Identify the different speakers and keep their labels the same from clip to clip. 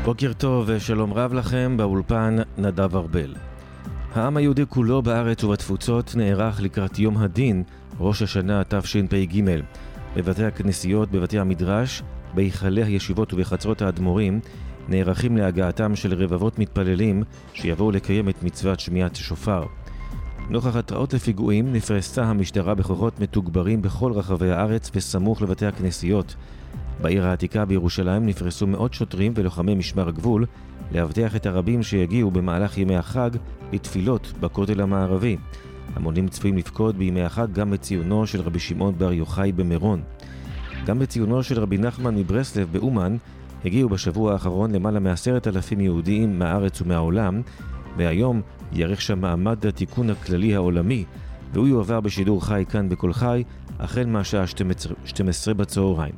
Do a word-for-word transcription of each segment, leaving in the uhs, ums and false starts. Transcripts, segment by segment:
Speaker 1: בוקר טוב ושלום רב לכם, באולפן נדב ארבל. העם היהודי כולו בארץ ובתפוצות נערך לקראת יום הדין, ראש השנה תשפ"ג. בבתי הכנסיות, בבתי המדרש, בהיכלי הישיבות ובחצרות האדמו"רים, נערכים להגעתם של רבבות מתפללים שיבואו לקיים את מצוות שמיעת שופר. נוכח התראות לפיגועים נפרסה המשטרה בכוחות מתוגברים בכל רחבי הארץ וסמוך לבתי הכנסיות. בעיר העתיקה בירושלים נפרסו מאות שוטרים ולוחמי משמר הגבול להבטיח את הרבים שיגיעו במהלך ימי החג לתפילות בכותל המערבי. המונים צפויים לפקוד בימי החג גם בציונו של רבי שמעון בר יוחאי במירון. גם בציונו של רבי נחמן מברסלב באומן הגיעו בשבוע האחרון למעלה מעשרת אלפים יהודים מהארץ ומהעולם, והיום יארך שם מעמד התיקון הכללי העולמי, והוא יועבר בשידור חי כאן בכל חי החל מהשעה שתים עשרה בצהריים.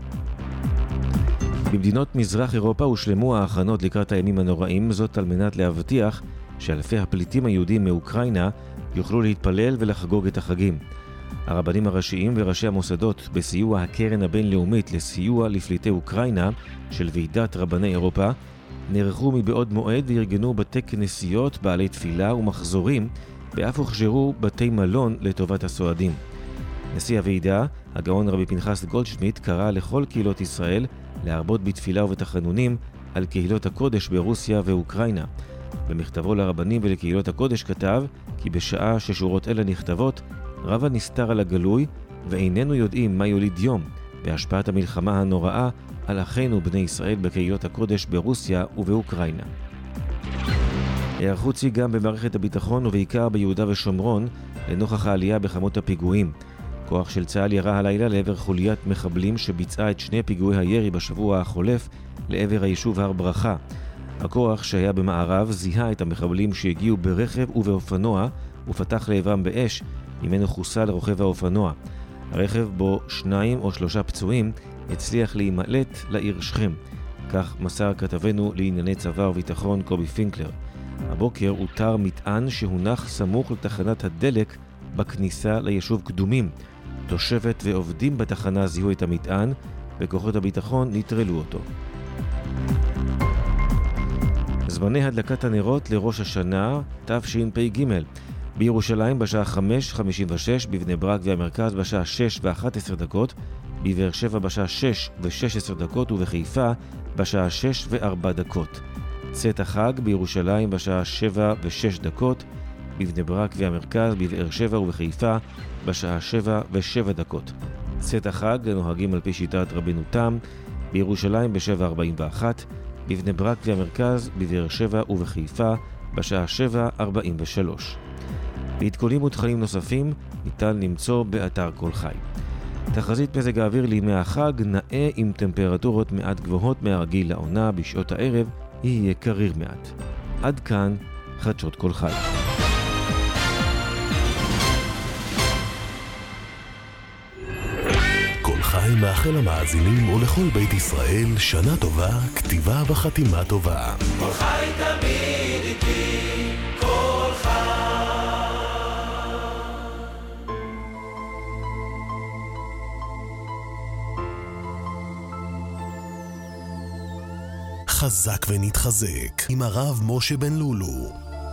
Speaker 1: במדינות מזרח אירופה הושלמו ההכנות לקראת הימים הנוראים, זאת על מנת להבטיח שאלפי הפליטים היהודים מאוקראינה יוכלו להתפלל ולחגוג את החגים. הרבנים הראשיים וראשי המוסדות בסיוע הקרן הבינלאומית לסיוע לפליטי אוקראינה של ועידת רבני אירופה נערכו מבעוד מועד וארגנו בתי כנסיות, בעלי תפילה ומחזורים, ואף הוכשרו בתי מלון לטובת הסועדים. נשיא הוועידה, הגאון רבי פנחס גולדשמיט, קרא לכל קהילות ישראל להרבות בתפילה ובתחנונים על קהילות הקודש ברוסיה ואוקראינה. במכתבו לרבנים ולקהילות הקודש כתב כי בשעה ששורות אלה נכתבות, רב הנסתר על הגלוי ואיננו יודעים מה יוליד יום בהשפעת המלחמה הנוראה על אחינו בני ישראל בקהילות הקודש ברוסיה ובאוקראינה. הערכות שיא גם במערכת הביטחון ובעיקר ביהודה ושומרון לנוכח העלייה בכמות הפיגועים. כוח של צה"ל ירה הלילה לעבר חוליית מחבלים שביצעה את שני פיגועי הירי בשבוע החולף לעבר היישוב הר ברכה. הכוח שהיה במערב זיהה את המחבלים שהגיעו ברכב ובאופנוע ופתח לעברם באש, ממנו חוסל רוכב האופנוע. הרכב בו שניים או שלושה פצועים הצליח להימלט לעיר שכם. כך מסר כתבנו לענייני צבא וביטחון קובי פינקלר. הבוקר אותר מטען שהונח סמוך לתחנת הדלק בכניסה ליישוב קדומים. תושבת ועובדים בתחנה זיהו את המטען וכוחות הביטחון נטרלו אותו. זמני הדלקת הנרות לראש השנה תשפ"ג. בירושלים בשעה חמש חמישים ושש, בבני ברק והמרכז בשעה שש ואחת עשרה דקות, בבאר שבע בשעה שש ושש עשרה דקות ובחיפה בשעה שש וארבע דקות. צאת החג בירושלים בשעה שבע ושש דקות, בבני ברק והמרכז, בבאר שבע ובחיפה בשעה שבע ושבע דקות. צאת החג נוהגים על פי שיטת רבנו תם, בירושלים בשבע ארבעים ואחת, בבני ברק והמרכז, בבאר שבע ובחיפה בשעה שבע ארבעים ושלוש. בעדכונים ותכנים נוספים ניתן למצוא באתר כל חי. תחזית מזג האוויר לימי החג נאה עם טמפרטורות מעט גבוהות מהרגיל לעונה, בשעות הערב יהיה קריר מעט. עד כאן חדשות כל חי.
Speaker 2: כל חי מאחל למאזינים ולכל בית ישראל שנה טובה, כתיבה וחתימה טובה.
Speaker 3: כל חי תמיד איתי, כל חי.
Speaker 2: חזק ונתחזק עם הרב משה בן לולו.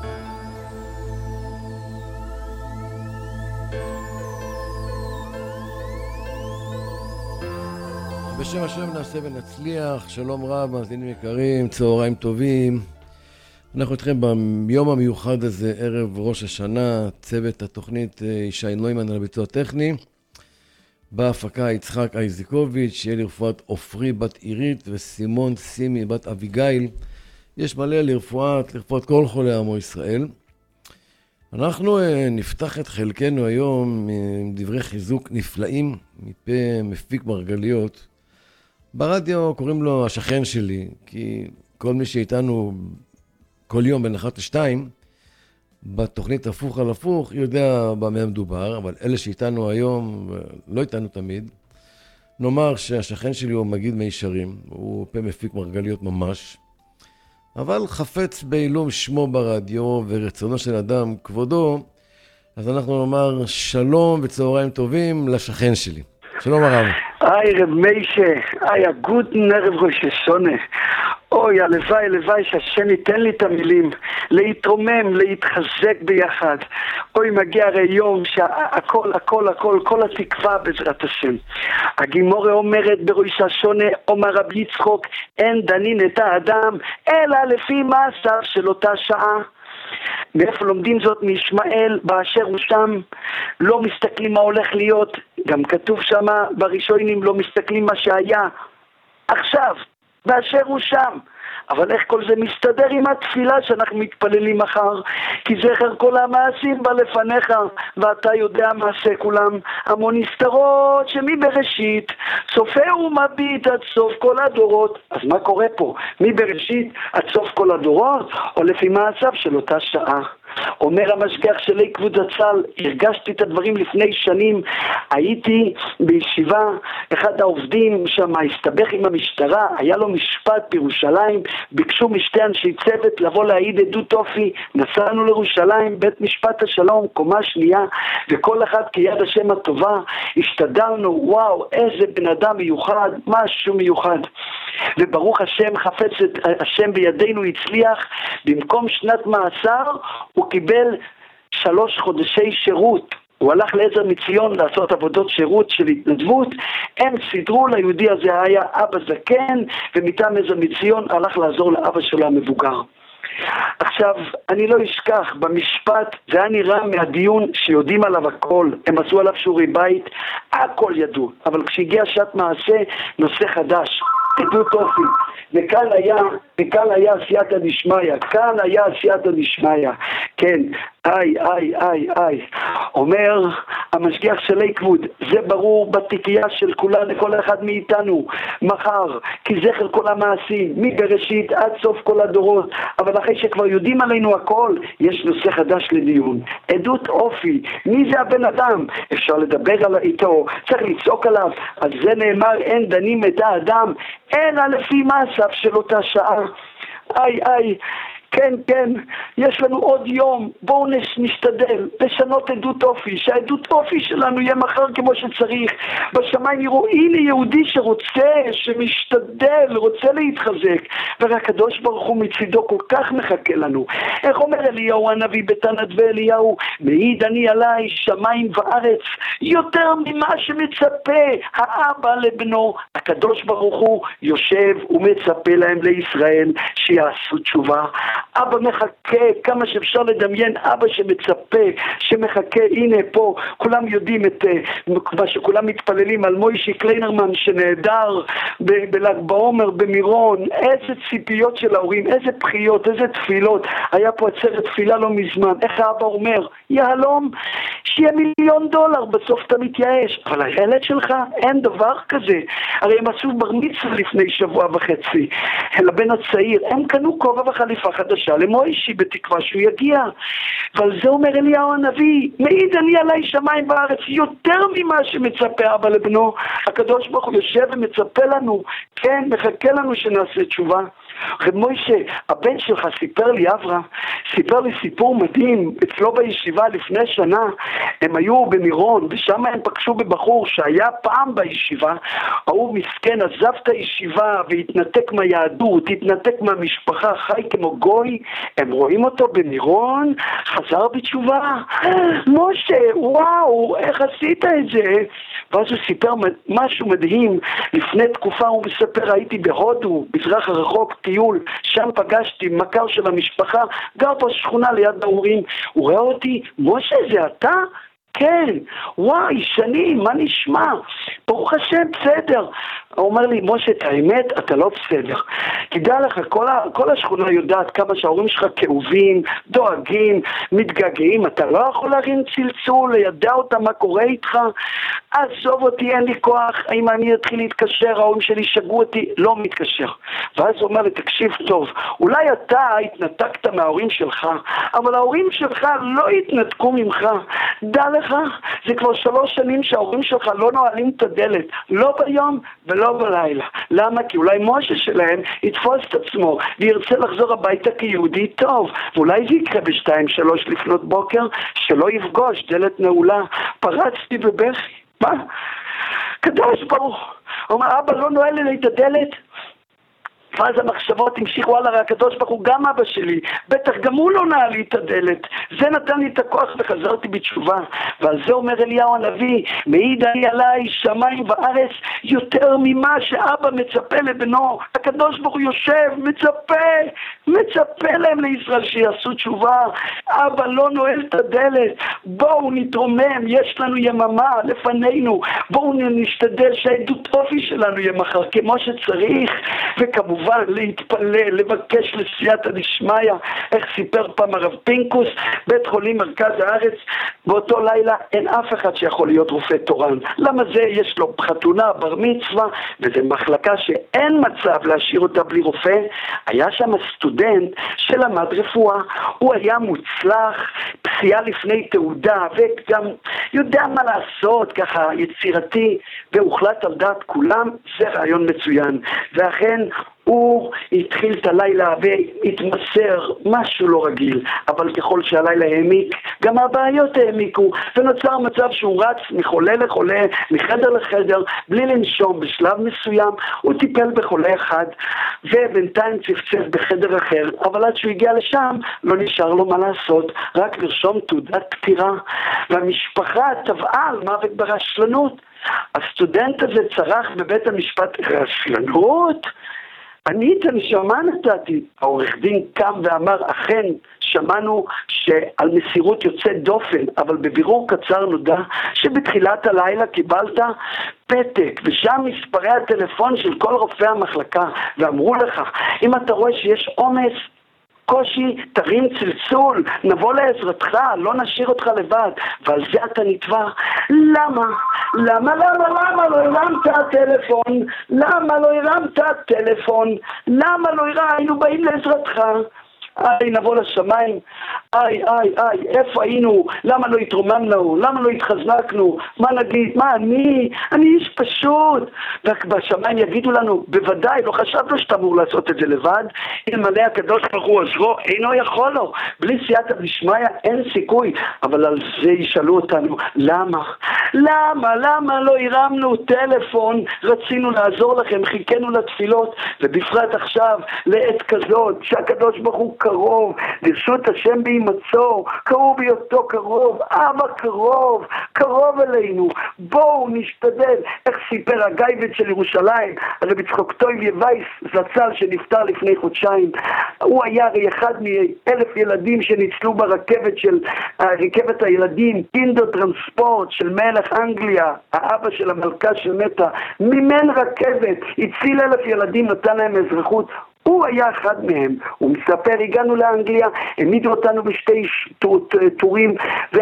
Speaker 4: בשם השם נעשה ונצליח. שלום רב, מאזינים יקרים, צהריים טובים. אנחנו איתכם ביום המיוחד הזה, ערב ראש השנה. צוות התוכנית ישי נוימן על הביצוע הטכני, בהפקה יצחק אייזיקוביץ', שיהיה לרפואת אופרי בת עירית וסימון סימי בת אביגיל. יש מלא לרפואת, לרפואת כל חולי עמו ישראל. אנחנו נפתח את חלקנו היום עם דברי חיזוק נפלאים מפה מפיק מרגליות. ברדיו קוראים לו השכן שלי, כי כל מי שאיתנו כל יום בין אחת לשתיים, בתוכנית הפוך על הפוך, יודע במה מדובר, אבל אלה שאיתנו היום, לא איתנו תמיד, נאמר שהשכן שלי הוא מגיד מישרים, הוא פה מפיק מרגליות ממש, אבל חפץ בעילום שמו ברדיו ורצונו של אדם כבודו, אז אנחנו נאמר שלום וצהריים טובים לשכן שלי. שלום הרב.
Speaker 5: היי רב מיישה, היי הגוטן ערב ראש השונה. אוי, הלוואי, הלוואי שהשם ייתן לי את המילים, להתרומם, להתחזק ביחד. אוי, מגיע הרי יום שהכל, הכל, הכל, כל התקווה בעזרת השם. הגימורה אומרת בראש השונה, אומר רבי יצחוק, אין דנין את האדם, אלא לפי מעשיו של אותה שעה. מאיפה לומדים זאת? מישמעאל באשר הוא שם, לא מסתכלים מה הולך להיות, גם כתוב שם בראשונים, לא מסתכלים מה שהיה עכשיו, באשר הוא שם. אבל איך כל זה מסתדר עם התפילה שאנחנו מתפללים מחר? כי זכר כל המעשים בא לפניך, ואתה יודע מעשה כולם. המון נסתרות שמבראשית סופה ומביט עד סוף כל הדורות. אז מה קורה פה? מבראשית עד סוף כל הדורות, או לפי מעשיו של אותה שעה? אומר המשגיח שלי כבוד הצל, הרגשתי את הדברים לפני שנים, הייתי בישיבה, אחד העובדים שם הסתבך עם המשטרה, היה לו משפט בירושלים, ביקשו משתי אנשי צוות לבוא להעיד עדות אופי, נסענו לירושלים, בית משפט השלום, קומה שנייה, וכל אחד כיד השם הטובה, השתדלנו, וואו, איזה בן אדם מיוחד, משהו מיוחד. וברוך השם, חפץ את השם בידינו, הצליח, במקום שנת מאסר הוא קיבל שלוש חודשי שירות. הוא הלך לעזר מציון לעשות עבודות שירות של התנדבות, הם סידרו ליהודי הזה, היה אבא זקן, ומטעם עזר מציון הלך לעזור לאבא שלו המבוגר. עכשיו, אני לא אשכח, במשפט זה היה נראה מהדיון שיודעים עליו הכל, הם עשו עליו שיעורי בית, הכל ידעו, אבל כשהגיע שעת מעשה, נושא חדש, עדות אופי, וכאן היה, וכאן היה עשייתא דשמיא, כאן היה עשייתא דשמיא, כן, איי, איי, איי, איי, אומר המשגיח שלי כבוד, זה ברור בתיקייה של כולן, לכל אחד מאיתנו, מחר, כי זכר כל המעשים, מבראשית עד סוף כל הדורות, אבל אחרי שכבר יודעים עלינו הכל, יש נושא חדש לדיון, עדות אופי, מי זה הבן אדם? אפשר לדבר על איתו, צריך לצעוק עליו, אז זה נאמר, אין דנים את האדם, אלא לפי מעשיו של אותה שעה. איי, איי, כן, כן, יש לנו עוד יום, בואו נשתדל לשנות עדות אופי, שהעדות אופי שלנו יהיה מחר כמו שצריך, בשמיים יראו, הנה יהודי שרוצה, שמשתדל, רוצה להתחזק, והקדוש ברוך הוא מצידו כל כך מחכה לנו. איך אומר אליהו הנביא בתנת ואליהו, מעיד אני עליי שמיים וארץ, יותר ממה שמצפה האבא לבנו, הקדוש ברוך הוא יושב ומצפה להם לישראל שיעשו תשובה. אבא מחכה, כמה שאפשר לדמיין, אבא שמצפה, שמחכה, הנה פה, כולם יודעים את מה שכולם מתפללים על מוישי קליינרמן שנהדר ב- בל"ג בעומר במירון, איזה ציפיות של ההורים, איזה בחיות, איזה תפילות, היה פה עצרת תפילה לא מזמן, איך האבא אומר, יהלום, שיהיה מיליון דולר, בסוף אתה מתייאש, אבל הילד שלך, אין דבר כזה, הרי הם עשו בר מצווה לפני שבוע וחצי, לבן הצעיר, הם קנו כובע וחליפה חדשה למוישי בתקווה שהוא יגיע, אבל זה אומר אליהו הנביא, מעיד אני עליי שמיים בארץ, יותר ממה שמצפה אבא לבנו, הקדוש ברוך הוא יושב ומצפה לנו, כן, מחכה לנו שנעשה תשובה. רב מוישה, הבן שלך סיפר לי, אברהם, סיפר לי סיפור מדהים, אצלו בישיבה לפני שנה, הם היו במירון, ושם הם פגשו בבחור שהיה פעם בישיבה, הוא מסכן, עזב את הישיבה והתנתק מהיהדות, התנתק מהמשפחה, חי כמו גוי, הם רואים אותו במירון, חזר בתשובה, משה, וואו, איך עשית את זה? ואז הוא סיפר משהו מדהים, לפני תקופה הוא מספר, הייתי בהודו, מזרח הרחוק, טיול, שם פגשתי מכר של המשפחה, גר בשכונה ליד ההורים, הוא ראה אותי, משה זה אתה? כן, וואי, שנים, מה נשמע? ברוך השם, בסדר. הוא אומר לי, משה, את האמת, אתה לא בסדר. תדע לך, כל, ה, כל השכונה יודעת כמה שההורים שלך כאובים, דואגים, מתגעגעים, אתה לא יכול להרים צלצול, לידע אותם מה קורה איתך, עזוב אותי, אין לי כוח, האם אני אתחיל להתקשר, ההורים שלי שגעו אותי, לא מתקשר. ואז הוא אומר לי, תקשיב טוב, אולי אתה התנתקת מההורים שלך, אבל ההורים שלך לא התנתקו ממך. דע לך, זה כבר שלוש שנים שההורים שלך לא נועלים את הדלת, לא ביום ולא בלילה. למה? כי אולי משה שלהם יתפוס את עצמו וירצה לחזור הביתה כיהודי טוב, ואולי זה יקרה בשתיים שלוש לפנות בוקר שלא יפגוש דלת נעולה. פרצתי בבכי, מה? קדוש ברוך הוא אומר, אבא לא נועל לי את הדלת? ואז המחשבות המשיכו הלאה, הקדוש ברוך הוא, גם אבא שלי, בטח גם הוא לא נעל לי את הדלת, זה נתן לי את הכוח וחזרתי בתשובה. ועל זה אומר אליהו הנביא, מעיד אני עליי שמיים וארץ יותר ממה שאבא מצפה לבנו. הקדוש ברוך הוא יושב, מצפה, מצפה להם לישראל שיעשו תשובה. אבא לא נועל את הדלת, בואו נתרומם, יש לנו יממה לפנינו, בואו נשתדל שהעדות אופי שלנו יהיה מחר כמו שצריך, וכמובן להתפלל, לבקש לסייעתא דשמיא, איך סיפר פעם הרב פינקוס, בית חולים מרכז הארץ, באותו לילה אין אף אחד שיכול להיות רופא תורן. למה זה? יש לו חתונה, בר מצווה, וזה מחלקה שאין מצב להשאיר אותה בלי רופא. היה שם סטודנט שלמד רפואה, הוא היה מוצלח, פסיעה לפני תעודה, וגם יודע מה לעשות, ככה יצירתי, והוחלט על דעת כולם, זה רעיון מצוין. ואכן הוא התחיל את הלילה והתמסר, משהו לא רגיל, אבל ככל שהלילה העמיק, גם הבעיות העמיקו, ונוצר מצב שהוא רץ מחולה לחולה, מחדר לחדר, בלי לנשום. בשלב מסוים הוא טיפל בחולה אחד, ובינתיים צפצף בחדר אחר, אבל עד שהוא הגיע לשם, לא נשאר לו מה לעשות, רק לרשום תעודת פטירה, והמשפחה טבעה על מוות ברשלנות. הסטודנט הזה צרח בבית המשפט, רשלנות? אני את הנשמה נתתי. העורך דין קם ואמר, אכן שמענו שעל מסירות יוצא דופן, אבל בבירור קצר נודע שבתחילת הלילה קיבלת פתק, ושם מספרי הטלפון של כל רופאי המחלקה, ואמרו לך, אם אתה רואה שיש עומס, קושי, תרים צלצול, נבוא לעזרתך, לא נשאיר אותך לבד. ועל זה אתה נתבע. למה? למה, למה, למה לא הרמת הטלפון? למה לא הרמת הטלפון? למה לא הרמת? היינו באים לעזרתך. איי, נבוא לשמיים, איי, איי, איי, איפה היינו? למה לא התרוממנו? למה לא התחזקנו? מה נגיד? מה אני? אני איש פשוט. ובשמיים יגידו לנו, בוודאי, לא חשבנו שאתה אמור לעשות את זה לבד. אלמלא הקדוש ברוך הוא עזרו, אינו יכול לו. בלי סייעתא דשמיא אין סיכוי. אבל על זה ישאלו אותנו, למה? למה? למה לא הרמנו טלפון? רצינו לעזור לכם, חיכינו לתפילות, ובפרט עכשיו, לעת כזאת, שהקדוש ברוך הוא קרוב, דרשות השם בהימצאו, קרוב בהיותו קרוב, אבא קרוב, קרוב אלינו. בואו נשתדל. איך סיפר הגייבד של ירושלים, הרב יצחק טויב וייס זצ"ל שנפטר לפני חודשיים, הוא היה הרי אחד מאלף ילדים שניצלו ברכבת של רכבת הילדים, קינדר טרנספורט של מלך אנגליה, האבא של המלכה שמתה, מימן רכבת, הציל אלף ילדים, נתן להם אזרחות. הוא היה אחד מהם. הוא מספר, הגענו לאנגליה, העמידו אותנו בשתי טורים,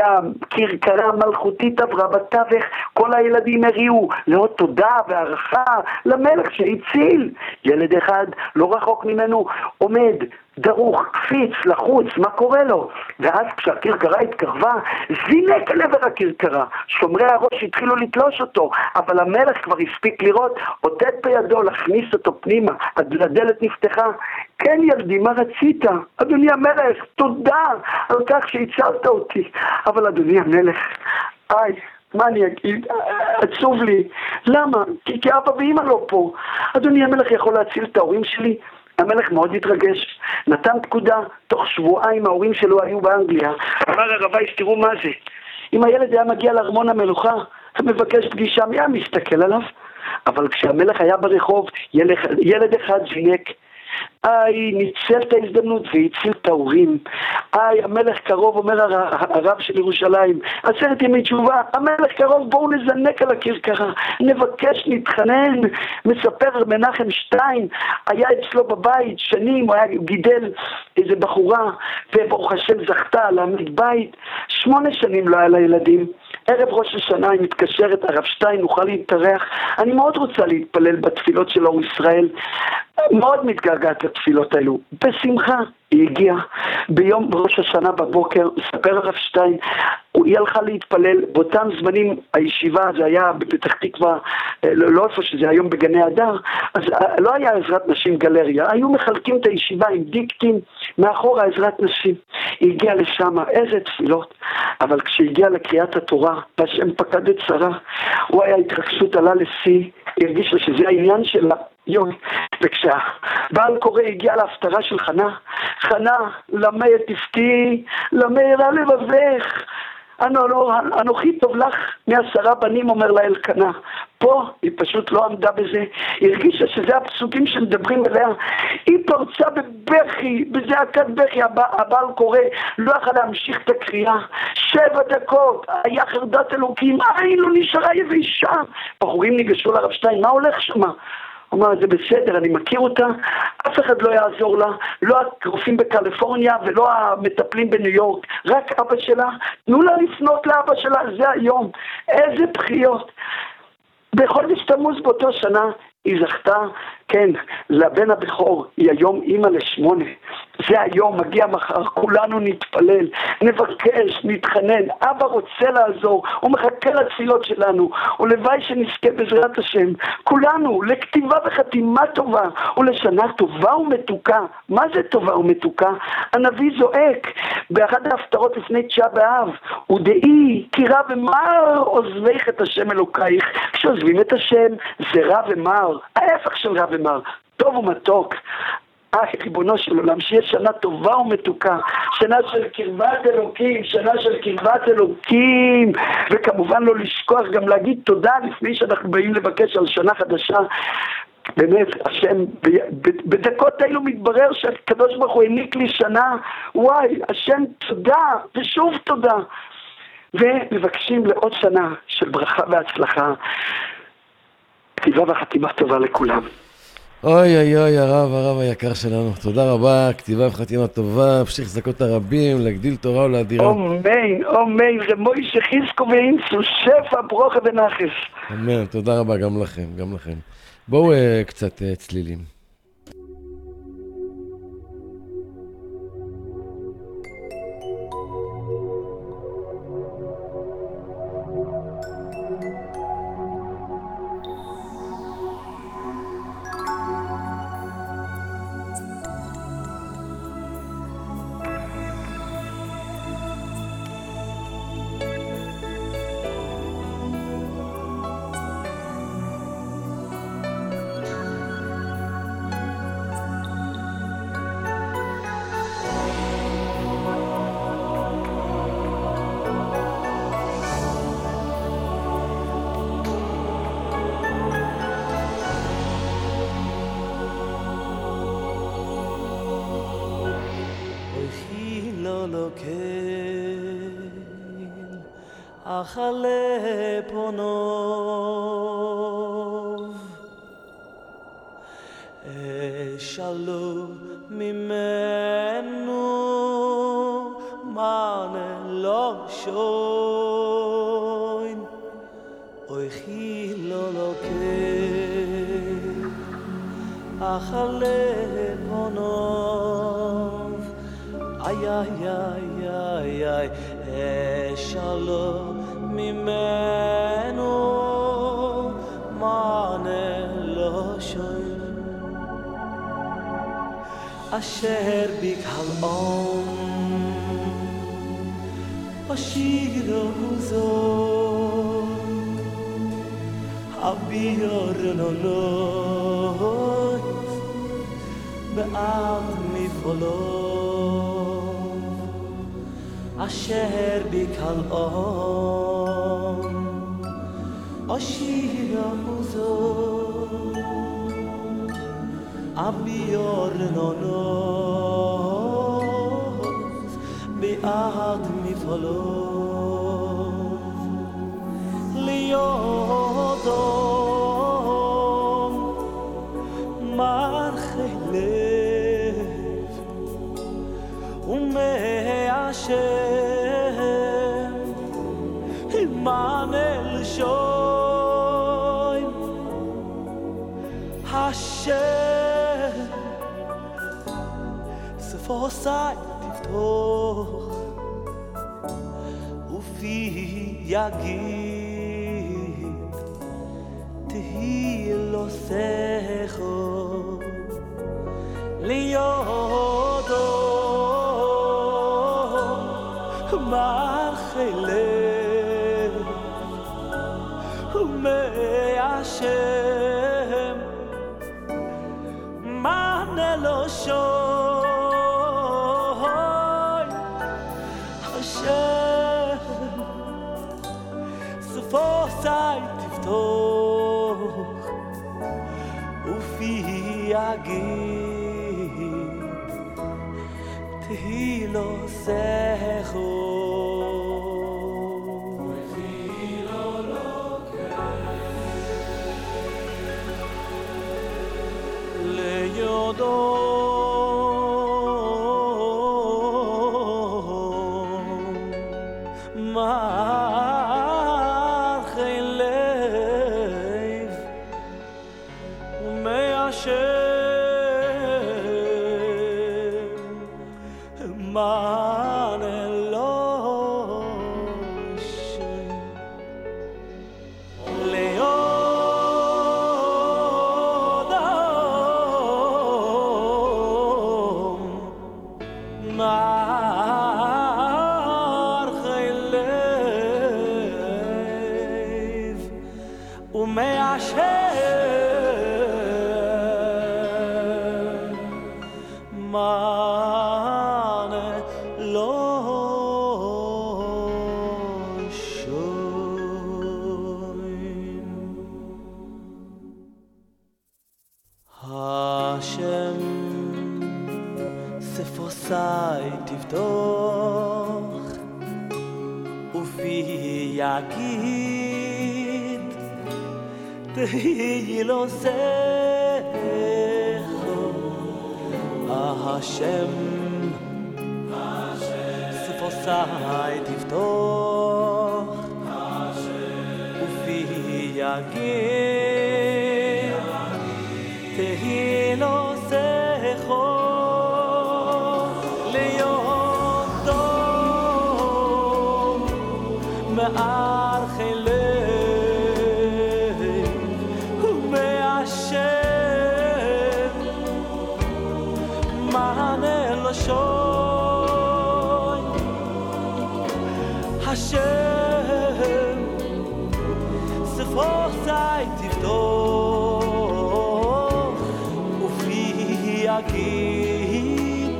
Speaker 5: והכרכרה המלכותית עברה בתווך, כל הילדים הריעו לאות תודה והערכה למלך שהציל. ילד אחד לא רחוק ממנו עומד דרוך, קפיץ, לחוץ, מה קורה לו? ואז כשהכרכרה התקרבה, זינק אל עבר הכרכרה. שומרי הראש התחילו לתלוש אותו, אבל המלך כבר הספיק לראות, אותת בידו להכניס אותו פנימה, הדלת נפתחה. כן ילדי, מה רצית? אדוני המלך, תודה על כך שהצלת אותי. אבל אדוני המלך, איי, מה אני אגיד? עצוב לי. למה? כי, כי אבא ואמא לא פה. אדוני המלך יכול להציל את ההורים שלי? המלך מאוד התרגש, נתן פקודה, תוך שבועיים ההורים שלו היו באנגליה. אמר הרבי, תראו מה זה, אם הילד היה מגיע לארמון המלוכה, מבקש פגישה, מי היה מסתכל עליו? אבל כשהמלך היה ברחוב, ילד, ילד אחד זינק, איי, ניצל את ההזדמנות והציל את ההורים. איי, המלך קרוב, אומר הרב של ירושלים, עשרת ימי תשובה, המלך קרוב, בואו נזנק על הכרכרה, נבקש, נתחנן. מספר מנחם שטיין, היה אצלו בבית שנים, הוא היה גידל איזה בחורה, וברוך השם זכתה להעמיד בית, שמונה שנים לא היה לילדים. ערב ראש השנה היא מתקשרת, הרב שטיין, נוכל להתארח, אני מאוד רוצה להתפלל בתפילות של אור ישראל, מאוד מתגעגעת לתפילות האלו. בשמחה היא הגיעה ביום ראש השנה בבוקר, ספר הרב שטיין, היא הלכה להתפלל. באותם זמנים הישיבה, זה היה בפתח תקווה, לא, לא איפה שזה היום בגני הדר, אז לא היה עזרת נשים גלריה, היו מחלקים את הישיבה עם דיקטים, מאחורה עזרת נשים. היא הגיעה לשם, איזה תפילות, אבל כשהגיעה לקריאת התורה, והשם פקד את שרה, הוא היה התרגשות, עלה לשיא, הרגיש לה שזה העניין שלה. יום, וכשהבעל קורא הגיע להפטרה של חנה, חנה, למה תפתי, למה ירא לבבך, אנוכי טוב לך מעשרה בנים, אומר לה אלקנה. פה היא פשוט לא עמדה בזה, היא הרגישה שזה הפסוקים שמדברים אליה, היא פרצה בבכי, בזעקת בכי, הבעל קורא, לא יכול להמשיך את הקריאה, שבע דקות, היה חרדת אלוקים, עין לא נשארה יבשה. בחורים ניגשו לרב שטיין, מה הולך שמה? הוא אמר, זה בסדר, אני מכיר אותה, אף אחד לא יעזור לה, לא הרופאים בקליפורניה ולא המטפלים בניו יורק, רק אבא שלה, תנו לה לפנות לאבא שלה, זה היום, איזה בחיות. בחודש תמוז באותו שנה היא זכתה, כן, לבן הבכור, היא היום אימא לשמונה. זה היום, מגיע מחר, כולנו נתפלל, נבקש, נתחנן, אבא רוצה לעזור, הוא מחכה לתפילות שלנו, ולוואי שנזכה בעזרת השם, כולנו, לכתיבה וחתימה טובה, ולשנה טובה ומתוקה. מה זה טובה ומתוקה? הנביא זועק, באחד ההפטרות לפני תשעה באב, ודאי, כי רע ומר עוזבך את השם אלוקייך. כשעוזבים את השם, זה רע ומר, ההפך של רע ומר, טוב ומתוק. אה, ריבונו של עולם, שיהיה שנה טובה ומתוקה, שנה של קרבת אלוקים, שנה של קרבת אלוקים, וכמובן לא לשכוח גם להגיד תודה לפני שאנחנו באים לבקש על שנה חדשה. באמת, השם, בדקות האלו מתברר שהקדוש ברוך הוא העניק לי שנה, וואי, השם תודה, ושוב תודה. ומבקשים לעוד שנה של ברכה והצלחה, כתיבה וחתימה טובה לכולם.
Speaker 4: אוי אוי אוי, הרב, הרב היקר שלנו, תודה רבה, כתיבה וחתימה טובה, המשיך זכות הרבים, להגדיל תורה ולאדירה.
Speaker 5: אמן, אמן, רמוי שחיזקו ואינסו, שפע, ברוכה ונחס.
Speaker 4: אמן, תודה רבה גם לכם, גם לכם. בואו uh, קצת uh, צלילים.
Speaker 3: אחלה פונוב אשאלו ממנו מענה לא שוין אוי חילו לוקח אחלה פונוב איי איי איי איי איי אשאלו ממנו מענה לא שוין אשר בקהלאום אשירו זו אביורנונות בעד מפעולו אשר בקהלאום אשירו זו אביורנונות בעד מפעולו ליודום מרחי לב ומאשר עמנל שוין השם ספוסי תפתוח ופי יגיד תהי לו סכו ליודו מרחי לב ומאשם מענה לא שוי השם ספו סי תפתוח ופי יגיד תהי לו סכו תהי לו סכו השם ספוסי תפתוח ופי יגיד תהי לו סכו להיות טוב מעל חילך שוי השם ספו סי תפתוח ופי יגיד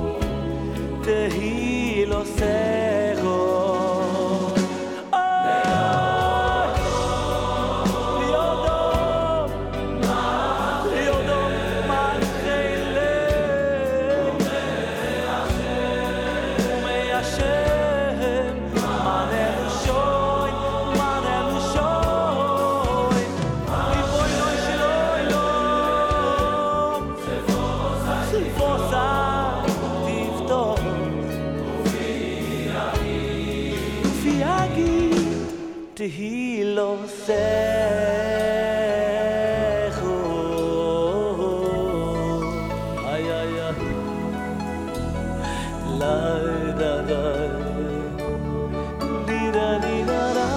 Speaker 3: תהי לו סכו תהי לו סכו איי איי איי לה דה דה לי דה לי דה דה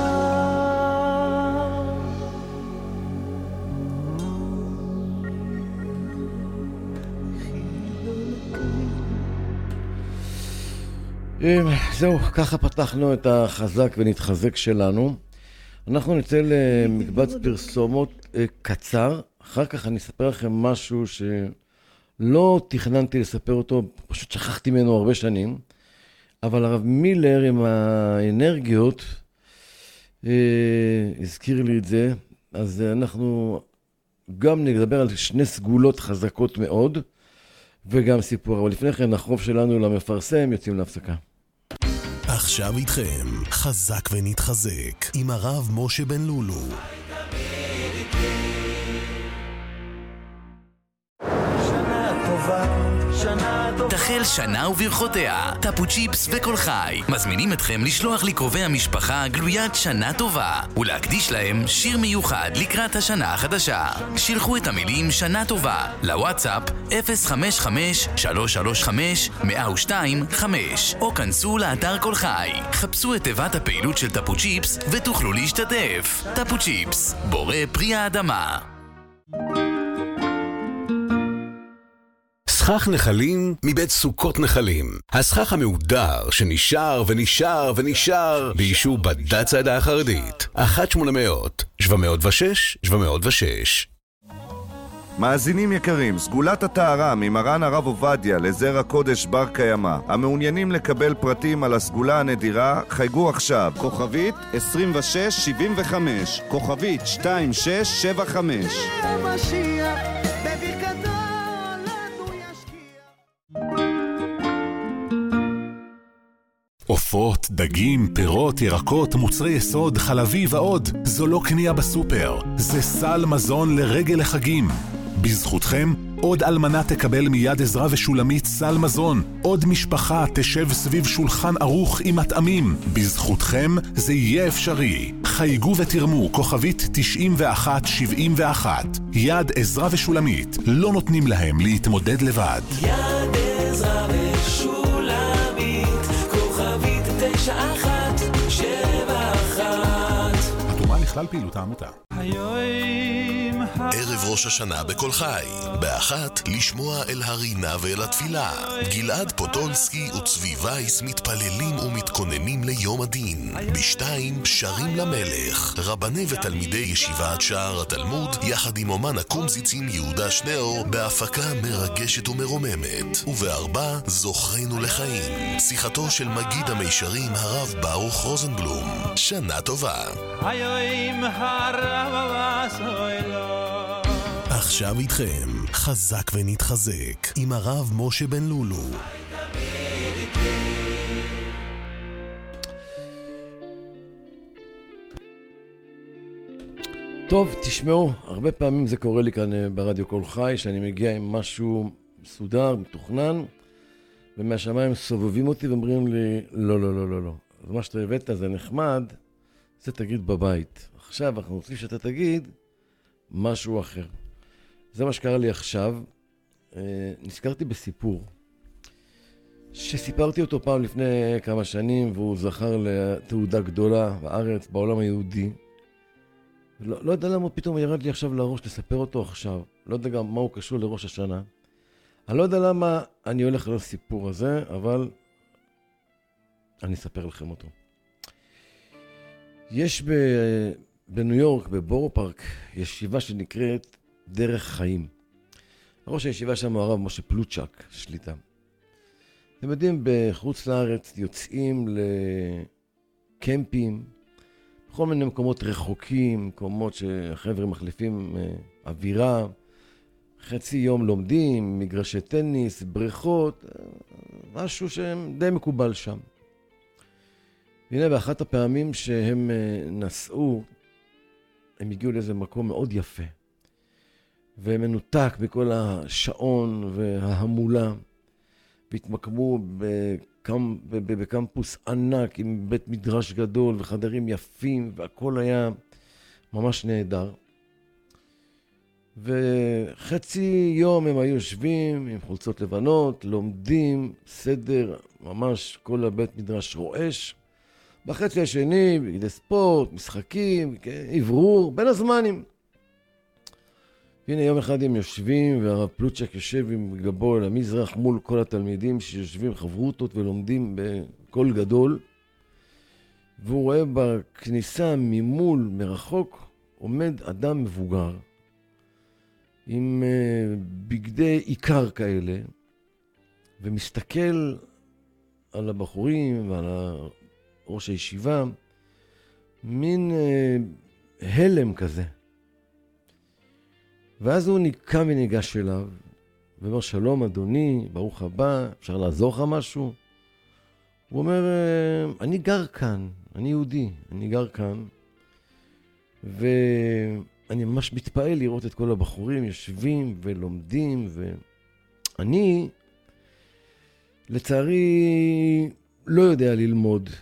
Speaker 4: זהו, ככה פתחנו את החזק ונתחזק שלנו. אנחנו נצא למקבץ פרסומות קצר, אחר כך אני אספר לכם משהו שלא תכננתי לספר אותו, פשוט שכחתי ממנו הרבה שנים, אבל הרב מילר עם האנרגיות אה, הזכיר לי את זה, אז אנחנו גם נדבר על שני סגולות חזקות מאוד, וגם סיפור, אבל לפני כן החוב שלנו למפרסם, יוצאים להפסקה.
Speaker 2: עכשיו איתכם, חזק ונתחזק, עם הרב משה בן לולו.
Speaker 3: שנה טובה, שנה טובה.
Speaker 6: תחל שנה וברכותיה, טפו צ'יפס וכל חי מזמינים אתכם לשלוח לקרובי המשפחה גלוית שנה טובה ולהקדיש להם שיר מיוחד לקראת השנה החדשה. שילחו את המילים שנה טובה לוואטסאפ אפס חמש חמש שלוש שלוש חמש אפס שתיים חמש או כנסו לאתר כל חי, חפשו את תיבת הפעילות של טפו צ'יפס ותוכלו להשתתף. טפו צ'יפס, בורא פרי האדמה.
Speaker 2: סכך נחלים מבית סוכות נחלים. הסכך המהודר שנשאר ונשאר ונשאר באישור בד"ץ העדה החרדית. אחת שמונה מאות, שבע מאות ושש, שבע מאות ושש.
Speaker 7: מאזינים יקרים, סגולת הטהרה ממרן הרב עובדיה לזרע קודש בר קיימא, המעוניינים לקבל פרטים על הסגולה הנדירה, חייגו עכשיו, כוכבית עשרים ושש שבעים וחמש, כוכבית שתיים שש שבע חמש.
Speaker 8: עופות, דגים, פירות, ירקות, מוצרי יסוד, חלבי ועוד. זו לא קנייה בסופר, זה סל מזון לרגל החגים. בזכותכם, עוד אלמנה תקבל מיד עזרה ושולמית סל מזון. עוד משפחה תשב סביב שולחן ערוך עם מטעמים. בזכותכם זה יהיה אפשרי. חייגו ותרמו כוכבית תשעים ואחת שבעים ואחת. יד עזרה ושולמית, לא נותנים להם להתמודד לבד.
Speaker 3: יד עזרה ושולמית, כוכבית תשע אחת שבע אחת.
Speaker 8: התרומה לכלל פעילות העמותה.
Speaker 9: ערב ראש השנה בכל חי, באחת לשמוע אל הרינה ואל התפילה. גלעד פוטולסקי וצבי וייס מתפללים ומתכוננים ליום הדין. בשתיים שרים למלך, רבני ותלמידי ישיבת שער התלמוד יחד עם אומן הקומזיצים יהודה שניאור בהפקה מרגשת ומרוממת. ובארבע זוכרנו לחיים, שיחתו של מגיד המישרים הרב ברוך רוזנבלום. שנה טובה. עכשיו איתכם, חזק ונתחזק, עם הרב משה בן לולו.
Speaker 4: טוב, תשמעו, הרבה פעמים זה קורה לי כאן ברדיו כל חי, שאני מגיע עם משהו מסודר, מתוכנן, ומהשמיים סובבים אותי ואומרים לי, לא, לא, לא, לא, לא. אז מה שאתה הבאת זה נחמד, זה תגיד בבית. עכשיו אנחנו רוצים שאתה תגיד משהו אחר. זה מה שקרה לי עכשיו. נזכרתי בסיפור שסיפרתי אותו פעם לפני כמה שנים, והוא זכר לתעודה גדולה בארץ, בעולם היהודי. לא, לא יודע למה פתאום ירד לי עכשיו לראש לספר אותו עכשיו. לא יודע גם מה הוא קשור לראש השנה. אני לא יודע למה אני הולך לסיפור הזה, אבל אני אספר לכם אותו. יש ב... בניו יורק, בבורו פארק, ישיבה שנקראת דרך חיים. ראש הישיבה שם הוא הרב משה פלוצ'ק, שליטה. אתם יודעים, בחוץ לארץ יוצאים לקמפים, בכל מיני מקומות רחוקים, מקומות שהחבר'ה מחליפים אווירה, חצי יום לומדים, מגרשי טניס, בריכות, משהו שדי מקובל שם. והנה, באחת הפעמים שהם נסעו, הם הגיעו לאיזה מקום מאוד יפה, ומנותק בכל השעון וההמולה, והתמקמו בקמפ, בקמפוס ענק עם בית מדרש גדול וחדרים יפים, והכל היה ממש נהדר. וחצי יום הם היו יושבים עם חולצות לבנות, לומדים, סדר, ממש כל הבית מדרש רועש. בחצי השני, בגדי ספורט, משחקים, עברור, בין הזמנים. והנה יום אחד הם יושבים, והרב פלוצ'ק יושב עם גבו אל המזרח מול כל התלמידים שיושבים חברותות ולומדים בקול גדול. והוא רואה בכניסה ממול, מרחוק, עומד אדם מבוגר, עם בגדי עיקר כאלה, ומסתכל על הבחורים ועל ראש הישיבה, מין אה, הלם כזה. ואז הוא קם וניגש אליו, ואומר, שלום אדוני, ברוך הבא, אפשר לעזור לך משהו? הוא אומר, אני גר כאן, אני יהודי, אני גר כאן, ואני ממש מתפעל לראות את כל הבחורים יושבים ולומדים, ואני, לצערי, לא יודע ללמוד.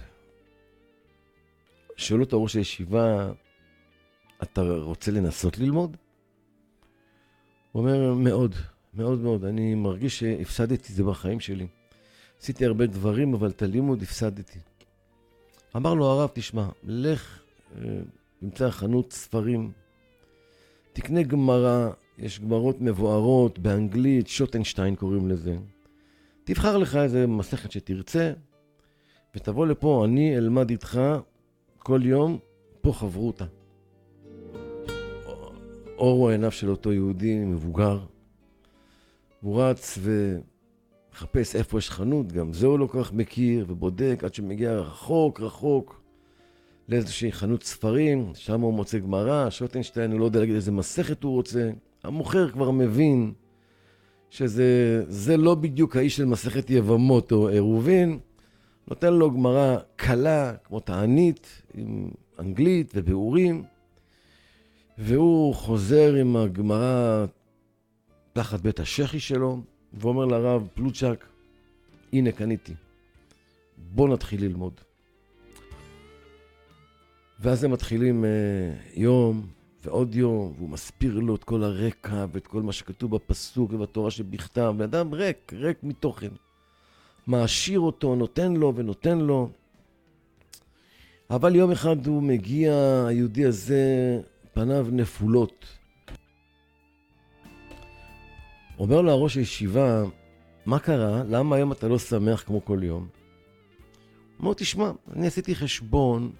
Speaker 4: שואל אותו ראש הישיבה, אתה רוצה לנסות ללמוד? הוא אומר, מאוד, מאוד מאוד. אני מרגיש שהפסדתי זה בחיים שלי. עשיתי הרבה דברים, אבל את הלימוד הפסדתי. אמר לו הרב, תשמע, לך, נמצא חנות ספרים, תקנה גמרא, יש גמרות מבוארות באנגלית, שוטנשטיין קוראים לזה. תבחר לך איזה מסכת שתרצה, ותבוא לפה, אני אלמד איתך כל יום, פה חברותה. אורו העיניו של אותו יהודי מבוגר. הוא רץ ומחפש איפה יש חנות, גם זה הוא לא כל כך מכיר, ובודק עד שמגיע רחוק רחוק לאיזושהי חנות ספרים, שם הוא מוצא גמרא, שוטנשטיין, הוא לא יודע להגיד איזה מסכת הוא רוצה. המוכר כבר מבין שזה זה לא בדיוק האיש של מסכת יבמות או עירובין, נותן לו גמרא קלה, כמו תענית, עם אנגלית וביאורים, והוא חוזר עם הגמרא תחת בית השכי שלו, ואומר לרב פלוצ'ק, הנה קניתי, בוא נתחיל ללמוד. ואז הם מתחילים אה, יום ועוד יום, והוא מסביר לו את כל הרקע ואת כל מה שכתוב בפסוק ובתורה שבכתב, ואדם ריק, ריק מתוכן. מעשיר אותו, נותן לו ונותן לו. אבל יום אחד הוא מגיע, היהודי הזה, פניו נפולות. אומר לו הראש הישיבה, מה קרה? למה היום אתה לא שמח כמו כל יום? הוא אומר, תשמע, אני עשיתי חשבון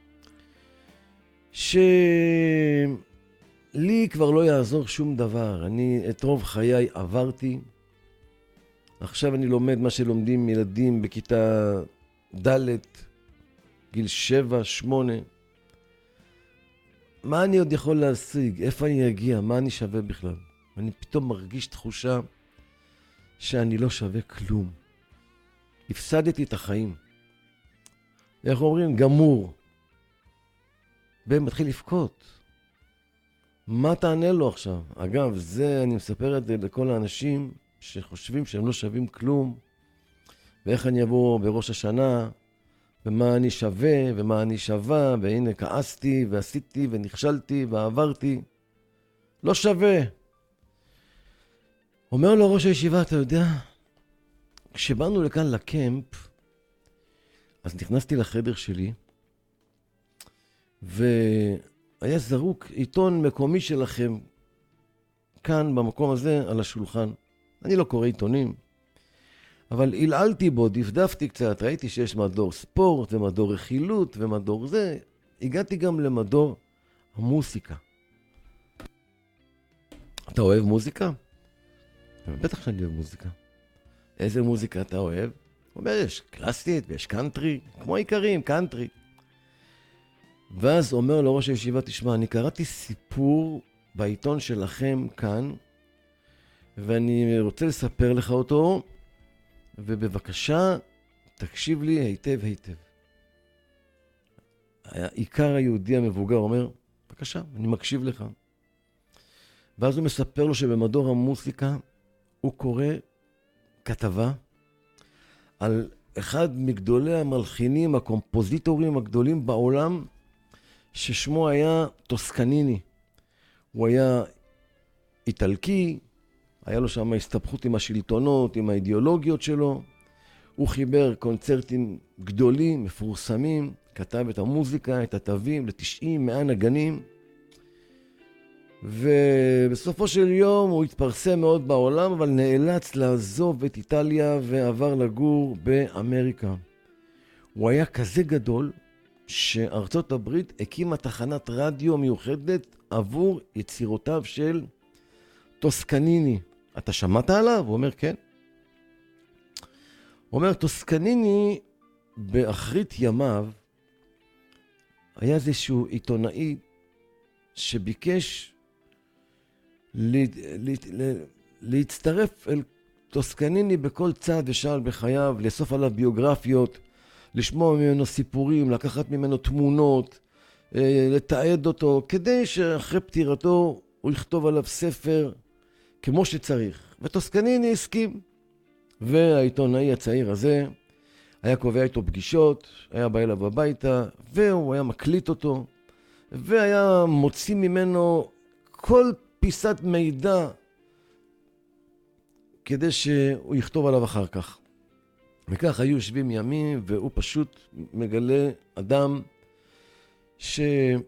Speaker 4: שלי כבר לא יעזור שום דבר. אני את רוב חיי עברתי. עכשיו אני לומד מה שלומדים ילדים בכיתה ד', גיל שבע, שמונה. מה אני עוד יכול להשיג? איפה אני אגיע? מה אני שווה בכלל? אני פתאום מרגיש תחושה שאני לא שווה כלום. הפסדתי את החיים. איך אומרים? גמור. בהם מתחיל לבכות. מה תענה לו עכשיו? אגב, זה, אני מספר את זה לכל האנשים שחושבים שהם לא שווים כלום, ואיך אני אבוא בראש השנה, ומה אני שווה, ומה אני שווה, והנה כעסתי, ועשיתי, ונכשלתי, ועברתי. לא שווה. אומר לו ראש הישיבה, אתה יודע, כשבאנו לכאן לקמפ, אז נכנסתי לחדר שלי, והיה זרוק עיתון מקומי שלכם, כאן במקום הזה על השולחן. אני לא קורא עיתונים, אבל הלעלתי בו, דפדפתי קצת, ראיתי שיש מדור ספורט ומדור רכילות ומדור זה. הגעתי גם למדור המוסיקה. אתה אוהב מוזיקה? בטח שאני אוהב מוזיקה. איזה מוזיקה אתה אוהב? הוא אומר, יש קלאסית ויש קאנטרי, כמו עיקרים, קאנטרי. ואז אומר לו ראש הישיבה, תשמע, אני קראתי סיפור בעיתון שלכם כאן, ואני רוצה לספר לך אותו, ובבקשה, תקשיב לי היטב היטב. העיקר היהודי המבוגר אומר, בבקשה, אני מקשיב לך. ואז הוא מספר לו שבמדור המוסיקה, הוא קורא כתבה על אחד מגדולי המלחינים, הקומפוזיטורים הגדולים בעולם, ששמו היה טוסקניני. הוא היה איטלקי, היה לו שם הסתבכות עם השלטונות, עם האידיאולוגיות שלו. הוא חיבר קונצרטים גדולים, מפורסמים, כתב את המוזיקה, את התווים, ל-תשעים, מאה נגנים. ובסופו של יום הוא התפרסם מאוד בעולם, אבל נאלץ לעזוב את איטליה ועבר לגור באמריקה. הוא היה כזה גדול שארצות הברית הקימה תחנת רדיו מיוחדת עבור יצירותיו של טוסקניני. אתה שמעת עליו? הוא אומר, כן. הוא אומר, טוסקניני באחרית ימיו היה איזשהו עיתונאי שביקש לה, לה, לה, להצטרף אל טוסקניני בכל צעד ושעל בחייו, לאסוף עליו ביוגרפיות, לשמוע ממנו סיפורים, לקחת ממנו תמונות, לתעד אותו, כדי שאחרי פטירתו הוא יכתוב עליו ספר כמו שצריך. וטוסקניני הסכים. והעיתונאי הצעיר הזה היה קובע איתו פגישות, היה בא אליו הביתה, והוא היה מקליט אותו, והיה מוציא ממנו כל פיסת מידע כדי שהוא יכתוב עליו אחר כך. וכך היו יושבים ימים, והוא פשוט מגלה אדם שידיו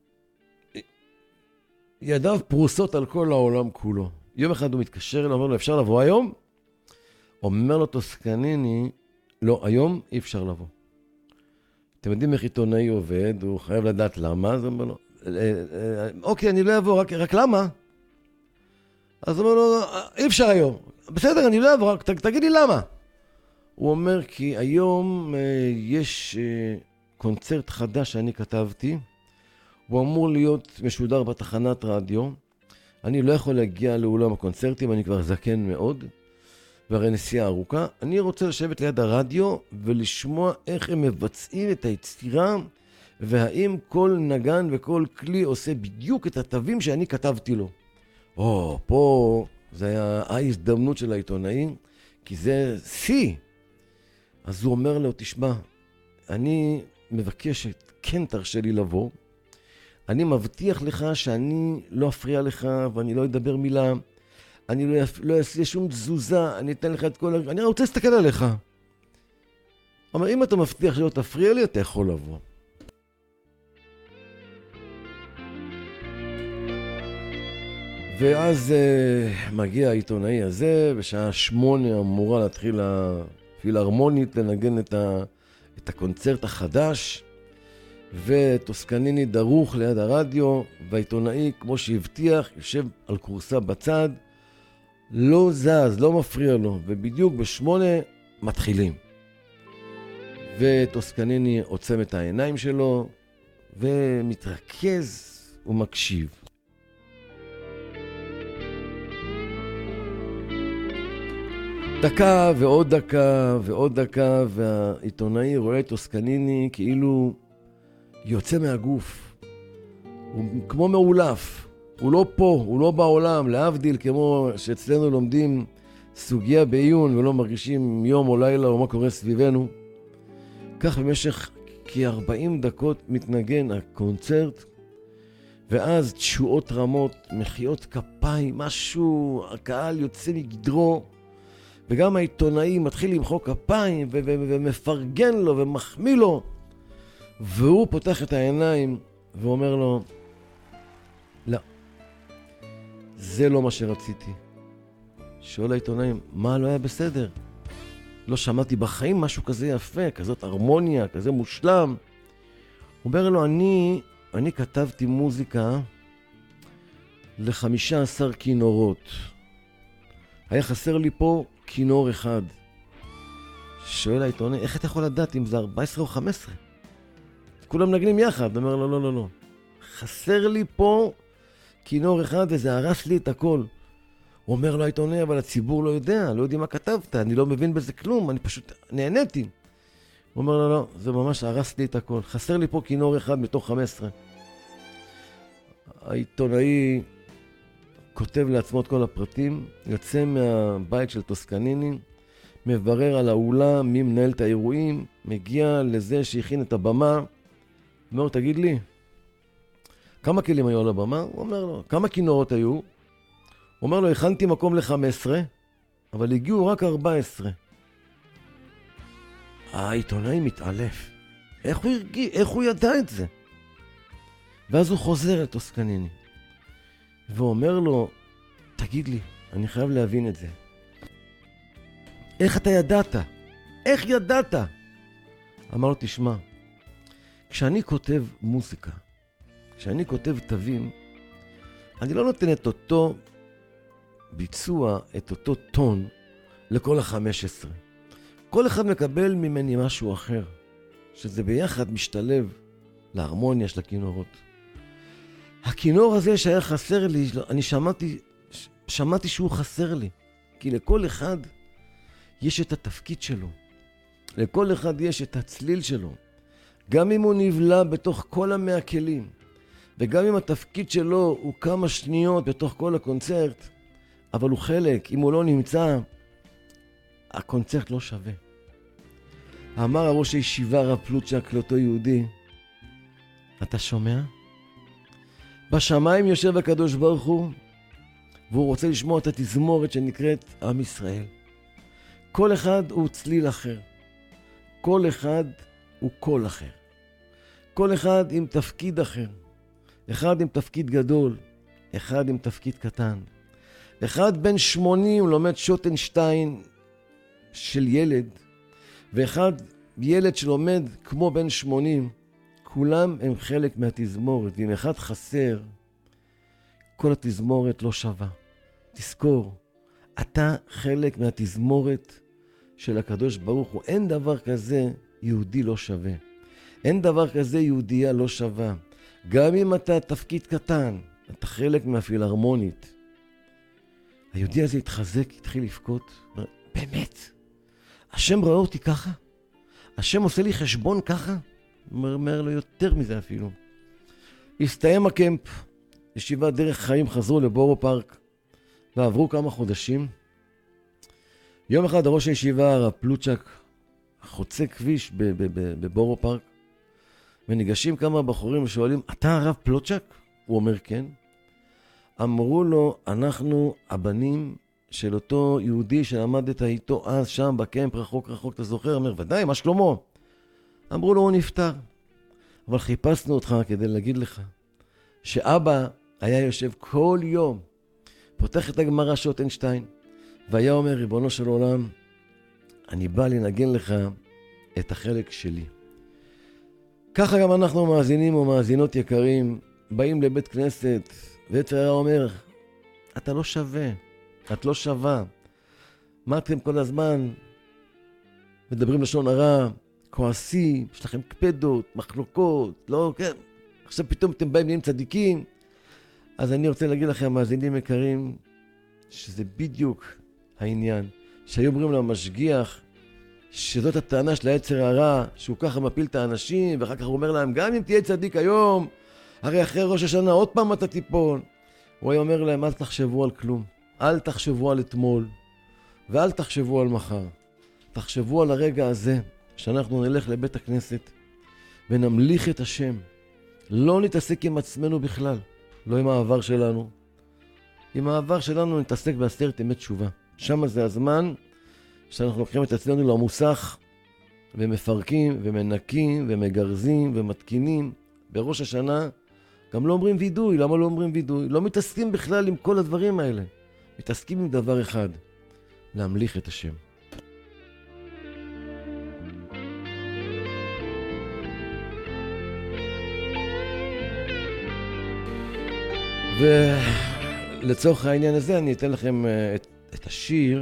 Speaker 4: פרוסות על כל העולם כולו. יום אחד הוא מתקשר אליו, אומר לו, אפשר לבוא היום? אומר לו טוסקניני, לא, היום אי אפשר לבוא. אתם יודעים איך עיתונאי עובד, הוא חייב לדעת למה, אז הוא אומר לו, אוקיי, אני לא אבוא, רק, רק למה? אז הוא אומר לו, אי אפשר היום. בסדר, אני לא אבוא, רק ת, תגיד לי למה. הוא אומר, כי היום אה, יש אה, קונצרט חדש שאני כתבתי, הוא אמור להיות משודר בתחנת רדיו, אני לא יכול להגיע לאולם הקונצרטים, אני כבר זקן מאוד, והרי נסיעה ארוכה, אני רוצה לשבת ליד הרדיו ולשמוע איך הם מבצעים את היצירה, והאם כל נגן וכל כלי עושה בדיוק את התווים שאני כתבתי לו. או, פה זה היה ההזדמנות של העיתונאי, כי זה סי. אז הוא אומר לו, תשמע, אני מבקשת, כן תרשה לי לבוא, אני מבטיח לך שאני לא אפריע לך ואני לא אדבר מילה, אני לא, יפ... לא אעשה שום תזוזה, אני אתן לך את כל... אני רוצה להסתכל עליך. אומר, אם אתה מבטיח שלא תפריע לי, אתה יכול לבוא. ואז uh, מגיע העיתונאי הזה, בשעה שמונה אמורה להתחיל הפילהרמונית לנגן את, ה... את הקונצרט החדש, וטוסקניני דרוך ליד הרדיו, והעיתונאי, כמו שהבטיח, יושב על קורסה בצד, לא זז, לא מפריע לו, ובדיוק בשמונה מתחילים. וטוסקניני עוצם את העיניים שלו, ומתרכז ומקשיב. דקה ועוד דקה ועוד דקה, והעיתונאי רואה טוסקניני כאילו יוצא מהגוף. הוא כמו מעולף. הוא לא פה, הוא לא בעולם, להבדיל כמו שאצלנו לומדים סוגיה בעיון ולא מרגישים יום או לילה או מה קורה סביבנו. כך במשך כ-ארבעים דקות מתנגן הקונצרט, ואז תשועות רמות, מחיאות כפיים, משהו, הקהל יוצא מגדרו, וגם העיתונאי מתחיל למחוא כפיים ו- ו- ומפרגן לו ומחמיא לו, והוא פותח את העיניים ואומר לו, לא, זה לא מה שרציתי. שואל העיתונאים, מה לא היה בסדר? לא שמעתי בחיים משהו כזה יפה, כזאת הרמוניה, כזה מושלם. הוא אומר לו, אני, אני כתבתי מוזיקה ל-חמישה עשר כינורות. היה חסר לי פה כינור אחד. שואל העיתונאי, איך אתה יכול לדעת אם זה ארבע עשרה או חמש עשרה? כולם נגנים יחד. הוא אומר לו, לא, לא, לא. חסר לי פה כינור אחד וזה הרס לי את הכל. הוא אומר לו העיתונאי, אבל הציבור לא יודע, לא יודעים מה כתבת, אני לא מבין בזה כלום, אני פשוט נהניתי. הוא אומר לו, לא, זה ממש הרס לי את הכל. חסר לי פה כינור אחד מתוך חמש עשרה. העיתונאי כותב לעצמו את כל הפרטים, יוצא מהבית של טוסקניני, מברר על האולם, מי מנהל את האירועים, מגיע לזה שהכין את הבמה, הוא אומר, תגיד לי, כמה כלים היו על הבמה? הוא אומר לו, כמה כינורות היו? הוא אומר לו, הכנתי מקום ל-חמש עשרה, אבל הגיעו רק ארבע עשרה. העיתונאי מתעלף. איך הוא הרגיע? איך הוא ידע את זה? ואז הוא חוזר לטוסקניני, ואומר לו, תגיד לי, אני חייב להבין את זה. איך אתה ידעת? איך ידעת? אמר לו, תשמע, כשאני כותב מוזיקה, כשאני כותב תווים, אני לא נותן את אותו ביצוע, את אותו טון, לכל ה-חמש עשרה. כל אחד מקבל ממני משהו אחר, שזה ביחד משתלב להרמוניה של הכינורות. הכינור הזה שהיה חסר לי, אני שמעתי, שמעתי שהוא חסר לי, כי לכל אחד יש את התפקיד שלו, לכל אחד יש את הצליל שלו, גם אם הוא נבלע בתוך כל המאה כלים, וגם אם התפקיד שלו הוא כמה שניות בתוך כל הקונצרט, אבל הוא חלק, אם הוא לא נמצא, הקונצרט לא שווה. אמר הראש הישיבה רב פלוצ'ק לאותו יהודי, אתה שומע? בשמיים יושב הקדוש ברוך הוא, והוא רוצה לשמוע את התזמורת שנקראת עם ישראל. כל אחד הוא צליל אחר. כל אחד הוא קול אחר. כל אחד עם תפקיד אחר. אחד עם תפקיד גדול, אחד עם תפקיד קטן. אחד בן שמונים לומד שוטנשטיין של ילד, ואחד ילד שלומד כמו בן שמונים, כולם הם חלק מהתזמורת, ואם אחד חסר, כל התזמורת לא שווה. תזכור, אתה חלק מהתזמורת של הקדוש ברוך הוא. אין דבר כזה יהודי לא שווה. אין דבר כזה יהודייה לא שווה. גם אם אתה תפקיד קטן, אתה חלק מהפילהרמונית. היהודי הזה התחזק, התחיל לבכות. באמת, השם רואה אותי ככה? השם עושה לי חשבון ככה? אומר לו יותר מזה אפילו. הסתיים הקמפ, ישיבת דרך חיים חזרו לבורו פארק, ועברו כמה חודשים. יום אחד הראש הישיבה, הרב פלוצ'ק, חוצה כביש בבורו פארק, וניגשים כמה בחורים ושואלים, אתה הרב פלוצ'ק? הוא אומר כן. אמרו לו, אנחנו הבנים של אותו יהודי שלמדת איתו אז שם בקמפ רחוק רחוק, אתה זוכר? אומר, ודאי, מה שלמה? אמרו לו, הוא נפטר. אבל חיפשנו אותך כדי להגיד לך שאבא היה יושב כל יום, פותח את הגמרא שוטנשטיין, והיה אומר, ריבונו של עולם, אני בא לנגן לך את החלק שלי. ככה גם אנחנו מאזינים או מאזינות יקרים, באים לבית כנסת, ויצר הרע אומר, אתה לא שווה, את לא שווה. מה אתם כל הזמן מדברים לשון הרע, כועסים, יש לכם קפדות, מחלוקות, לא, כן. עכשיו פתאום אתם באים נהיים צדיקים. אז אני רוצה להגיד לכם, מאזינים יקרים, שזה בדיוק העניין. שהיו אומרים למשגיח, שזאת הטענה של היצר הרע, שהוא ככה מפיל את האנשים, ואחר כך הוא אומר להם, גם אם תהיה צדיק היום, הרי אחרי ראש השנה עוד פעם אתה תיפול. הוא היה אומר להם, אל תחשבו על כלום. אל תחשבו על אתמול, ואל תחשבו על מחר. תחשבו על הרגע הזה, שאנחנו נלך לבית הכנסת, ונמליך את השם. לא נתעסק עם עצמנו בכלל, לא עם העבר שלנו. עם העבר שלנו נתעסק בעשרת ימי תשובה. שם זה הזמן שאנחנו לוקחים את עצמנו למוסך, ומפרקים, ומנקים, ומגרזים, ומתקינים. בראש השנה גם לא אומרים וידוי. למה לא אומרים וידוי? לא מתעסקים בכלל עם כל הדברים האלה. מתעסקים עם דבר אחד, להמליך את השם. ולצורך העניין הזה אני אתן לכם את, את השיר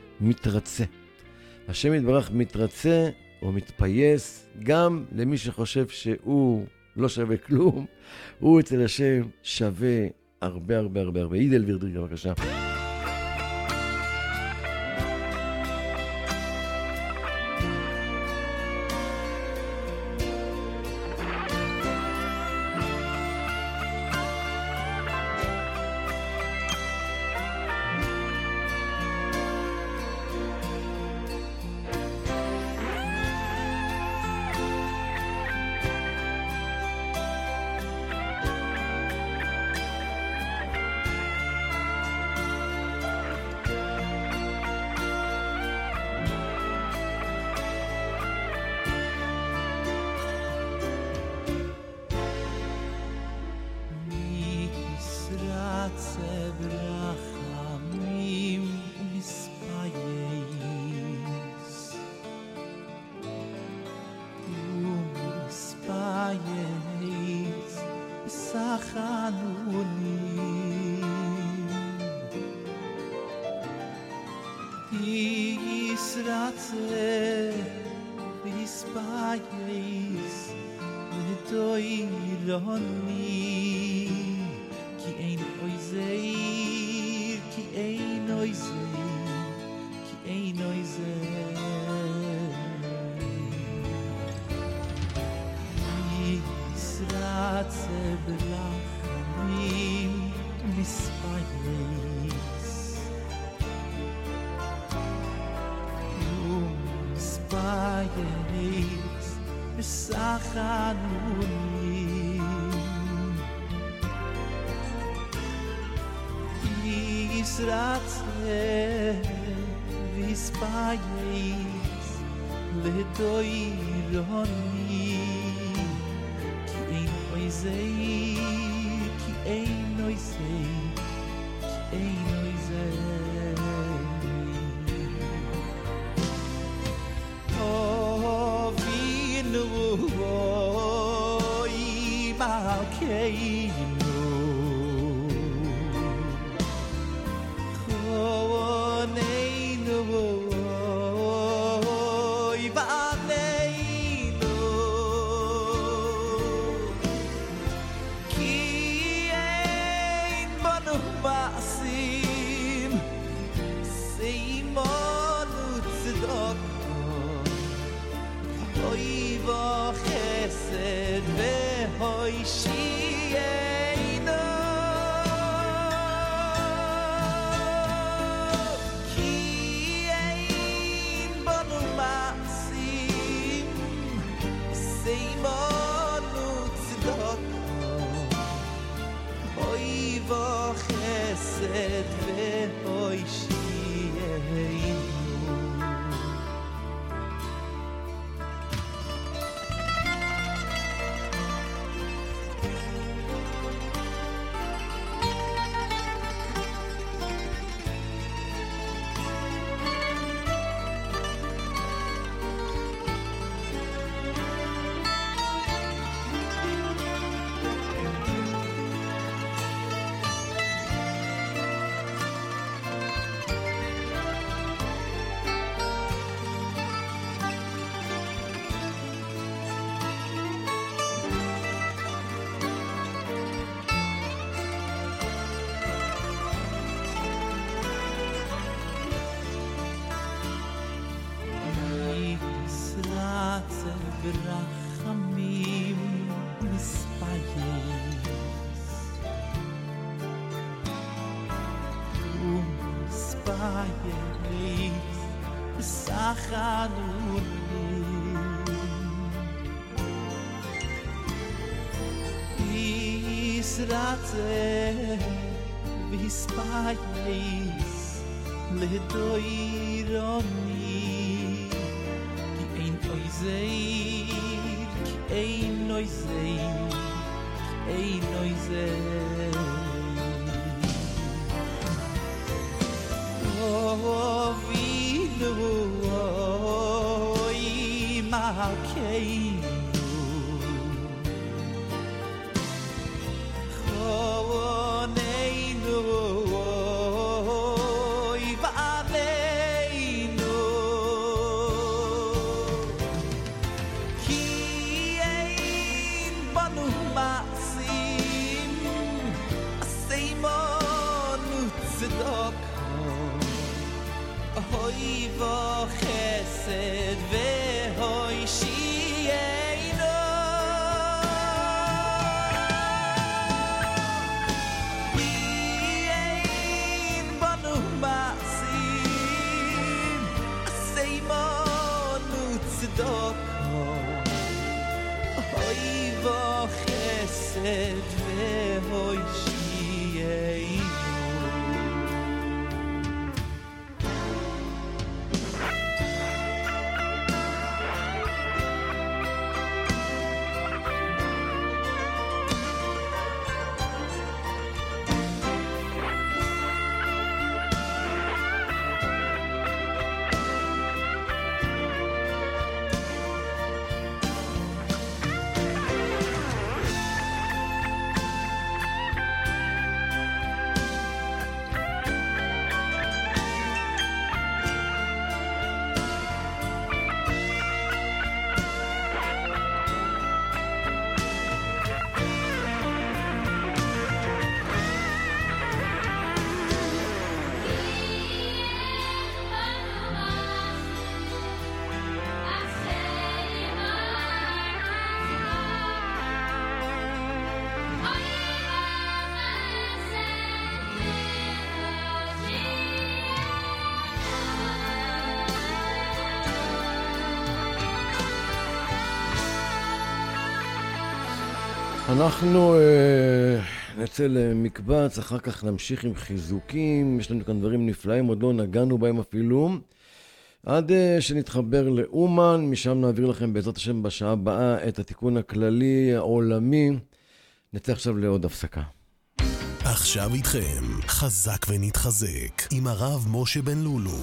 Speaker 4: מתרצה. השם יתברך מתרצה או מתפייס גם למי שחושב שהוא לא שווה כלום. הוא אצל השם שווה הרבה הרבה הרבה הרבה. אידל וירדריגה, בבקשה.
Speaker 10: Oh, Malkeinu Choneinu Ivaneinu Ki ein banu ba'asim Seimonu tzedok Oy v'chesed v'hoishiyenu Ki ein banu ma'asim Seimonu tzedok Oy v'chesed v'hoishiyenu ברחמים מספייס ומספייס בסחנונים ישרצה ויספייס לדוירוני כי אין אוי זיי Ein noizei, ein noizei Oh, vino, oi, malkeinu Choneinu, oi, v'aleinu Oy v'chesed v'hoishiyenu Ki ein banu ma'asim Seimonu tzedoko Oy v'chesed v'hoishiyenu
Speaker 4: אנחנו אה, נצא למקבץ, אחר כך נמשיך עם חיזוקים, יש לנו כאן דברים נפלאים, עוד לא נגענו בהם אפילו, עד אה, שנתחבר לאומן, משם נעביר לכם בעזרת השם בשעה הבאה את התיקון הכללי העולמי, נצא עכשיו לעוד הפסקה.
Speaker 9: עכשיו איתכם, חזק ונתחזק, עם הרב משה בן לולו.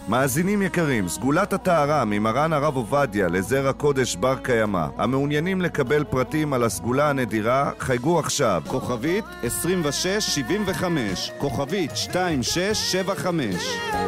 Speaker 7: מאזינים יקרים, סגולת הטהרה ממרן הרב עובדיה לזרע קודש בר קיימא. המעוניינים לקבל פרטים על הסגולה הנדירה, חייגו עכשיו. כוכבית עשרים ושש שבעים וחמש, כוכבית שתיים שש שבע חמש.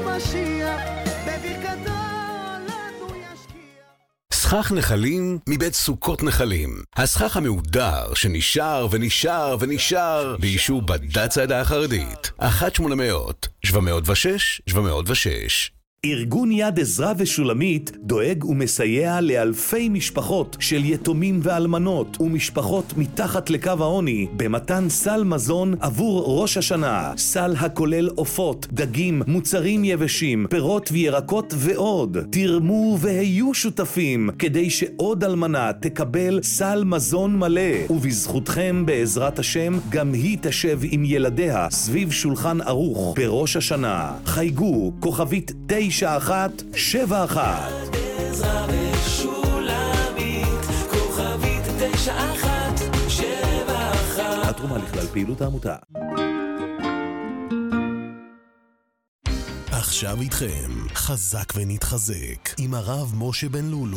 Speaker 2: סכך נחלים מבית סוכות נחלים. הסכך המהודר שנשאר ונשאר ונשאר באישור בדת העדה החרדית. אחת שמונה מאות, שבע מאות ושש, שבע מאות ושש.
Speaker 11: ארגון יד עזרא ושולמית דואג ומסייע לאלפי משפחות של יתומים ואלמנות ומשפחות מתחת לקו העוני במתן סל מזון עבור ראש השנה. סל הכולל עופות, דגים, מוצרים יבשים, פירות וירקות ועוד. תרמו והיו שותפים כדי שעוד אלמנה תקבל סל מזון מלא, ובזכותכם בעזרת השם גם היא תשב עם ילדיה סביב שולחן ערוך בראש השנה. חייגו כוכבית תשע אחת שבע אחת.
Speaker 10: עזרא ושולמית, כוכבית תשע אחת שבע אחת.
Speaker 11: התרומה לכלל פעילות העמותה.
Speaker 9: עכשיו איתכם, חזק ונתחזק, עם הרב משה בן לולו.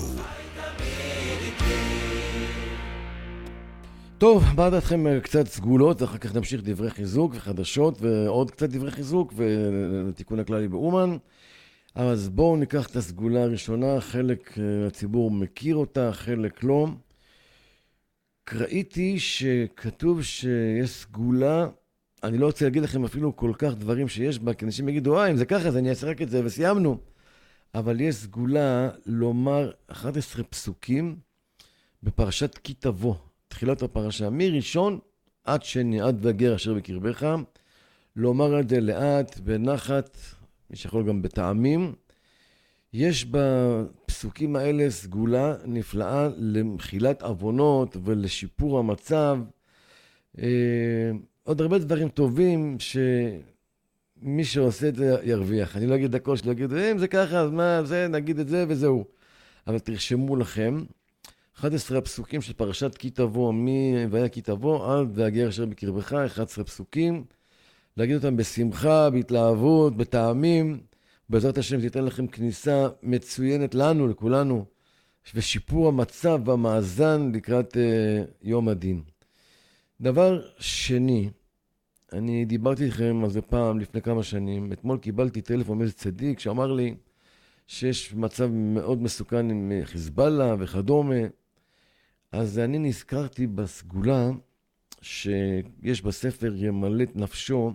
Speaker 4: טוב, מה דעתכם קצת סגולות, ואחר כך נמשיך דברי חיזוק וחדשות ועוד קצת דברי חיזוק ולתיקון הכללי באומן. אז בואו ניקח את הסגולה הראשונה, חלק הציבור מכיר אותה, חלק לא. ראיתי שכתוב שיש סגולה, אני לא רוצה להגיד לכם אפילו כל כך דברים שיש בה, כי אנשים יגידו, אה, אם זה ככה, אז אני אעשה רק את זה וסיימנו. אבל יש סגולה לומר אחד עשר פסוקים בפרשת כי תבוא, תחילת הפרשה, מראשון עד שני, עד והגר אשר בקרבך, לומר את זה לאט, בנחת, מי שיכול גם בטעמים. יש בפסוקים האלה סגולה נפלאה למחילת עוונות ולשיפור המצב. אה, עוד הרבה דברים טובים שמי שעושה את זה ירוויח. אני לא אגיד דקות שלא אגיד, אם זה ככה, אז מה זה, נגיד את זה וזהו. אבל תרשמו לכם, אחד עשר הפסוקים של פרשת כי תבוא, מ"והיה כי תבוא", עד והגר אשר בקרבך, אחד עשר פסוקים. להגיד אותם בשמחה, בהתלהבות, בטעמים. בעזרת השם תיתן לכם כניסה מצוינת לנו, לכולנו, ושיפור המצב והמאזן לקראת uh, יום הדין. דבר שני, אני דיברתי איתכם על זה פעם, לפני כמה שנים. אתמול קיבלתי טלפון מאיזה צדיק שאמר לי שיש מצב מאוד מסוכן עם חיזבאללה וכדומה. אז אני נזכרתי בסגולה שיש בספר ימלט נפשו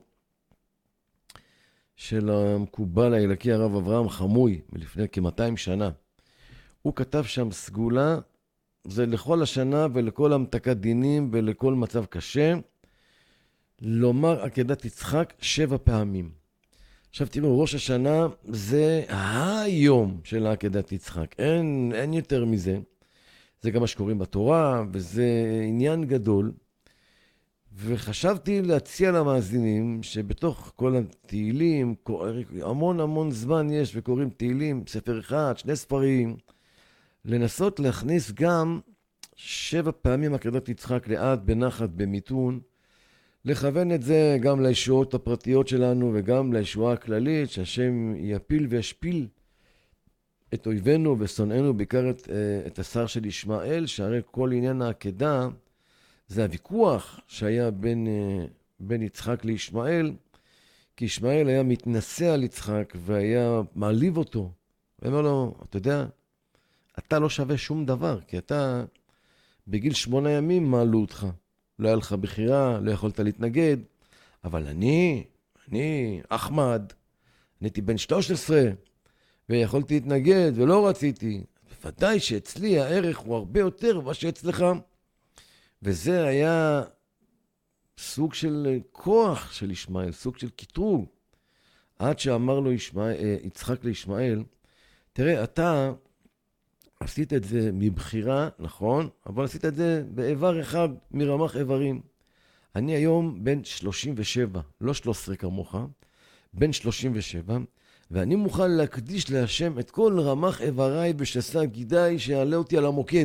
Speaker 4: של המקובל האלוקי הרב אברהם חמוי, מלפני כ-מאתיים שנה. הוא כתב שם סגולה, זה לכל השנה ולכל המתקת דינים ולכל מצב קשה, לומר עקדת יצחק שבע פעמים. עכשיו תראו, ראש השנה זה היום של עקדת יצחק, אין, אין יותר מזה. זה גם מה שקוראים בתורה, וזה עניין גדול. וחשבתי להציע למאזינים שבתוך כל התהילים, המון המון זמן יש וקוראים תהילים, ספר אחד, שני ספרים, לנסות להכניס גם שבע פעמים עקדת יצחק לאט, בנחת, במיתון, לכוון את זה גם לישועות הפרטיות שלנו וגם לישועה הכללית, שהשם יפיל וישפיל את אויבינו ושונאינו, בעיקר את, את השר של ישמעאל, שהרי כל עניין העקדה, זה הוויכוח שהיה בין, בין יצחק לישמעאל, כי ישמעאל היה מתנשא על יצחק והיה מעליב אותו. הוא אומר לו, אתה יודע, אתה לא שווה שום דבר, כי אתה בגיל שמונה ימים מעלו אותך. לא היה לך בחירה, לא יכולת להתנגד, אבל אני, אני, אחמד, אני הייתי בן שלוש עשרה, ויכולתי להתנגד ולא רציתי. בוודאי שאצלי הערך הוא הרבה יותר ממה שאצלך. וזה היה סוג של כוח של ישמעאל, סוג של קיטרוג. עד שאמר לו ישמעאל, יצחק לישמעאל, תראה, אתה עשית את זה מבחירה, נכון, אבל עשית את זה באיבר אחד מרמח איברים. אני היום בן שלושים ושבע, לא שלוש עשרה כמוך, בן שלושים ושבע, ואני מוכן להקדיש להשם את כל רמח איבריי ושסה גידיי שיעלה אותי על המוקד.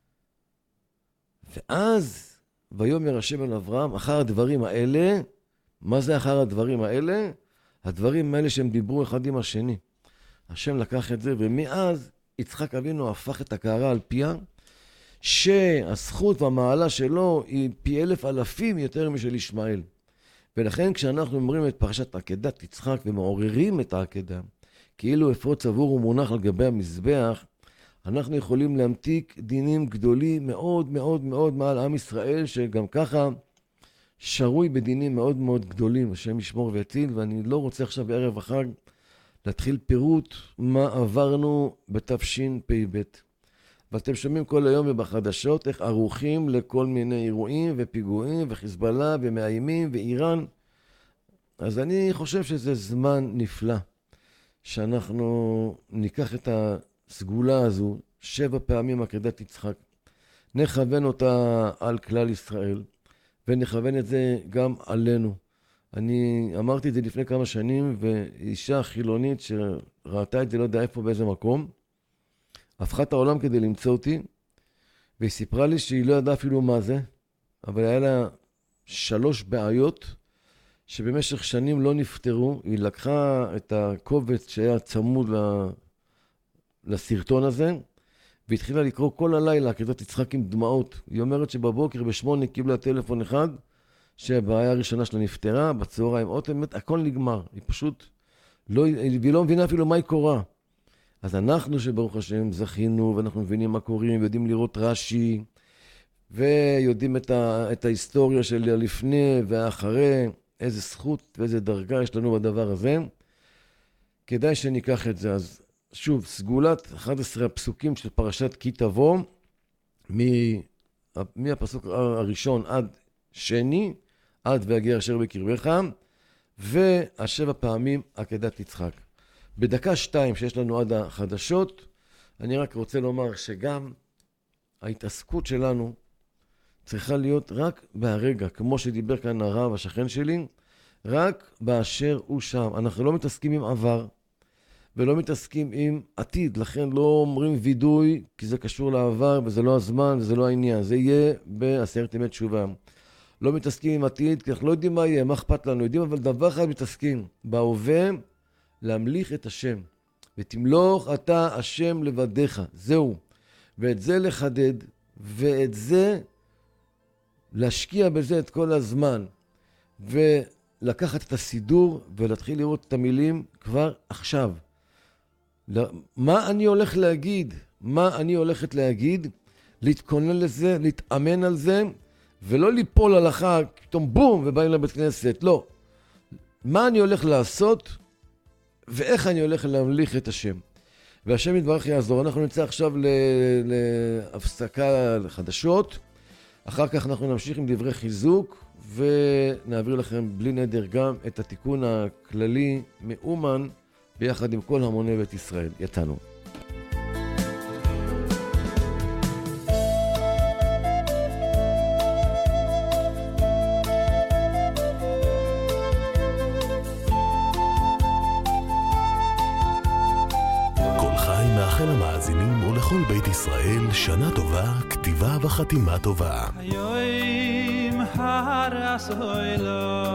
Speaker 4: ואז ויאמר השם אל אברהם, אחר הדברים האלה, מה זה אחר הדברים האלה? הדברים האלה שהם דיברו אחד עם השני. השם לקח את זה, ומאז יצחק אבינו הפך את הקערה על פיה, שהזכות והמעלה שלו היא פי אלף אלפים יותר משל ישמעאל. ולכן כשאנחנו אומרים את פרשת עקדת יצחק ומעוררים את העקדה, כאילו אפוד צבור ומונח על גבי המזבח, אנחנו יכולים להמתיק דינים גדולים מאוד מאוד מאוד מעל עם ישראל, שגם ככה שרוי בדינים מאוד מאוד גדולים, השם ישמור ויציל, ואני לא רוצה עכשיו בערב החג להתחיל פירוט מה עברנו בתש"פ ב'. ואתם שומעים כל היום ובחדשות איך ערוכים לכל מיני אירועים ופיגועים וחיזבאללה ומאיימים ואיראן. אז אני חושב שזה זמן נפלא שאנחנו ניקח את הסגולה הזו, שבע פעמים עקדת יצחק, נכוון אותה על כלל ישראל ונכוון את זה גם עלינו. אני אמרתי את זה לפני כמה שנים, ואישה חילונית שראתה את זה לא יודע איפה באיזה מקום, הפכה את העולם כדי למצוא אותי, והיא סיפרה לי שהיא לא ידעה אפילו מה זה, אבל היה לה שלוש בעיות שבמשך שנים לא נפתרו. היא לקחה את הקובץ שהיה צמוד לסרטון הזה, והתחילה לקרוא כל הלילה עקדת יצחק עם דמעות. היא אומרת שבבוקר בשמונה קיבלה טלפון אחד, שהבעיה הראשונה שלה נפתרה, בצהריים עוד באמת הכל נגמר. היא פשוט לא, היא לא מבינה אפילו מה היא קורה. אז אנחנו שברוך השם זכינו, ואנחנו מבינים מה קוראים, ויודעים לראות רש"י, ויודעים את, ה, את ההיסטוריה של לפני ואחרי, איזה זכות ואיזה דרגה יש לנו בדבר הזה. כדאי שניקח את זה. אז שוב, סגולת אחד עשר הפסוקים של פרשת כי תבוא, מהפסוק הראשון עד שני, עד והגיע אשר בקרבך, והשבע פעמים עקדת יצחק. בדקה שתיים שיש לנו עד החדשות, אני רק רוצה לומר שגם ההתעסקות שלנו צריכה להיות רק בהרגע, כמו שדיבר כאן הרב, השכן שלי, רק באשר הוא שם. אנחנו לא מתעסקים עם עבר, ולא מתעסקים עם עתיד, לכן לא אומרים וידוי, כי זה קשור לעבר, וזה לא הזמן, וזה לא העניין. זה יהיה בעשרת ימי תשובה. לא מתעסקים עם עתיד, כי אנחנו לא יודעים מה יהיה, מה אכפת לנו, יודעים, אבל דבר אחד מתעסקים, בהווה, להמליך את השם. ותמלוך אתה השם לבדיך, זהו. ואת זה לחדד, ואת זה להשקיע בזה את כל הזמן, ולקחת את הסידור, ולהתחיל לראות את המילים כבר עכשיו. מה אני הולך להגיד? מה אני הולכת להגיד? להתכונן לזה, להתאמן על זה, ולא ליפול על החג, פתאום בום, ובאים לבית כנסת. לא. מה אני הולך לעשות, ואיך אני הולך להמליך את השם. והשם יתברך יעזור. אנחנו נצא עכשיו להפסקה לחדשות. אחר כך אנחנו נמשיך עם דברי חיזוק, ונעביר לכם בלי נדר גם את התיקון הכללי מאומן, ביחד עם כל המוני בית ישראל. יצאנו.
Speaker 9: כל חי מאחל המאזינים ולכל בית ישראל שנה טובה, כתיבה וחתימה טובה.
Speaker 10: היום הרס הוילו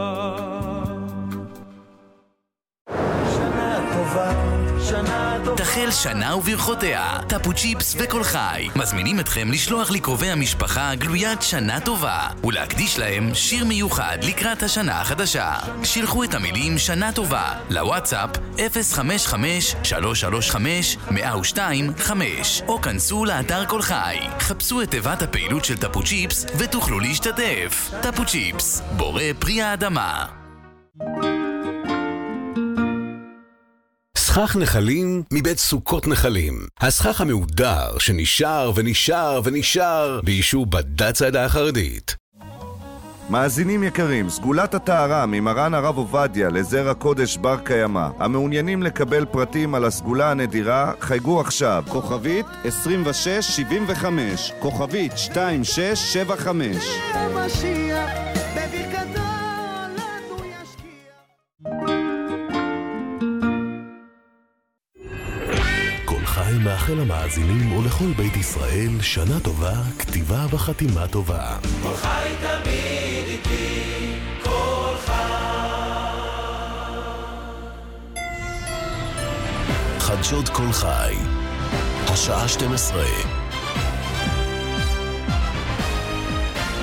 Speaker 6: תחל שנה וברכותיה, טפוצ'יפס וכל חי מזמינים אתכם לשלוח לקרובי המשפחה גלוית שנה טובה ולהקדיש להם שיר מיוחד לקראת השנה החדשה. שילחו את המילים שנה טובה לוואטסאפ אפס חמש חמש שלוש שלוש חמש אפס אפס שתיים חמש או כנסו לאתר כל חי, חפשו את תיבת הפעילות של טפוצ'יפס ותוכלו להשתתף. טפוצ'יפס, בורא פרי האדמה.
Speaker 2: סכך נחלים מבית סוכות נחלים. הסכך המהודר שנשאר ונשאר ונשאר ביישוב בדת צעדה החרדית.
Speaker 7: מאזינים יקרים, סגולת הטהרה ממרן הרב עובדיה לזרע קודש בר קיימא. המעוניינים לקבל פרטים על הסגולה הנדירה, חייגו עכשיו. כוכבית עשרים ושש שבעים וחמש, כוכבית שתיים שש שבע חמש.
Speaker 9: חי מאחל המאזינים ולכל בית ישראל שנה טובה, כתיבה וחתימה טובה.
Speaker 10: כל חי תמיד איתי, כל חי.
Speaker 9: חדשות כל חי. השעה שתים עשרה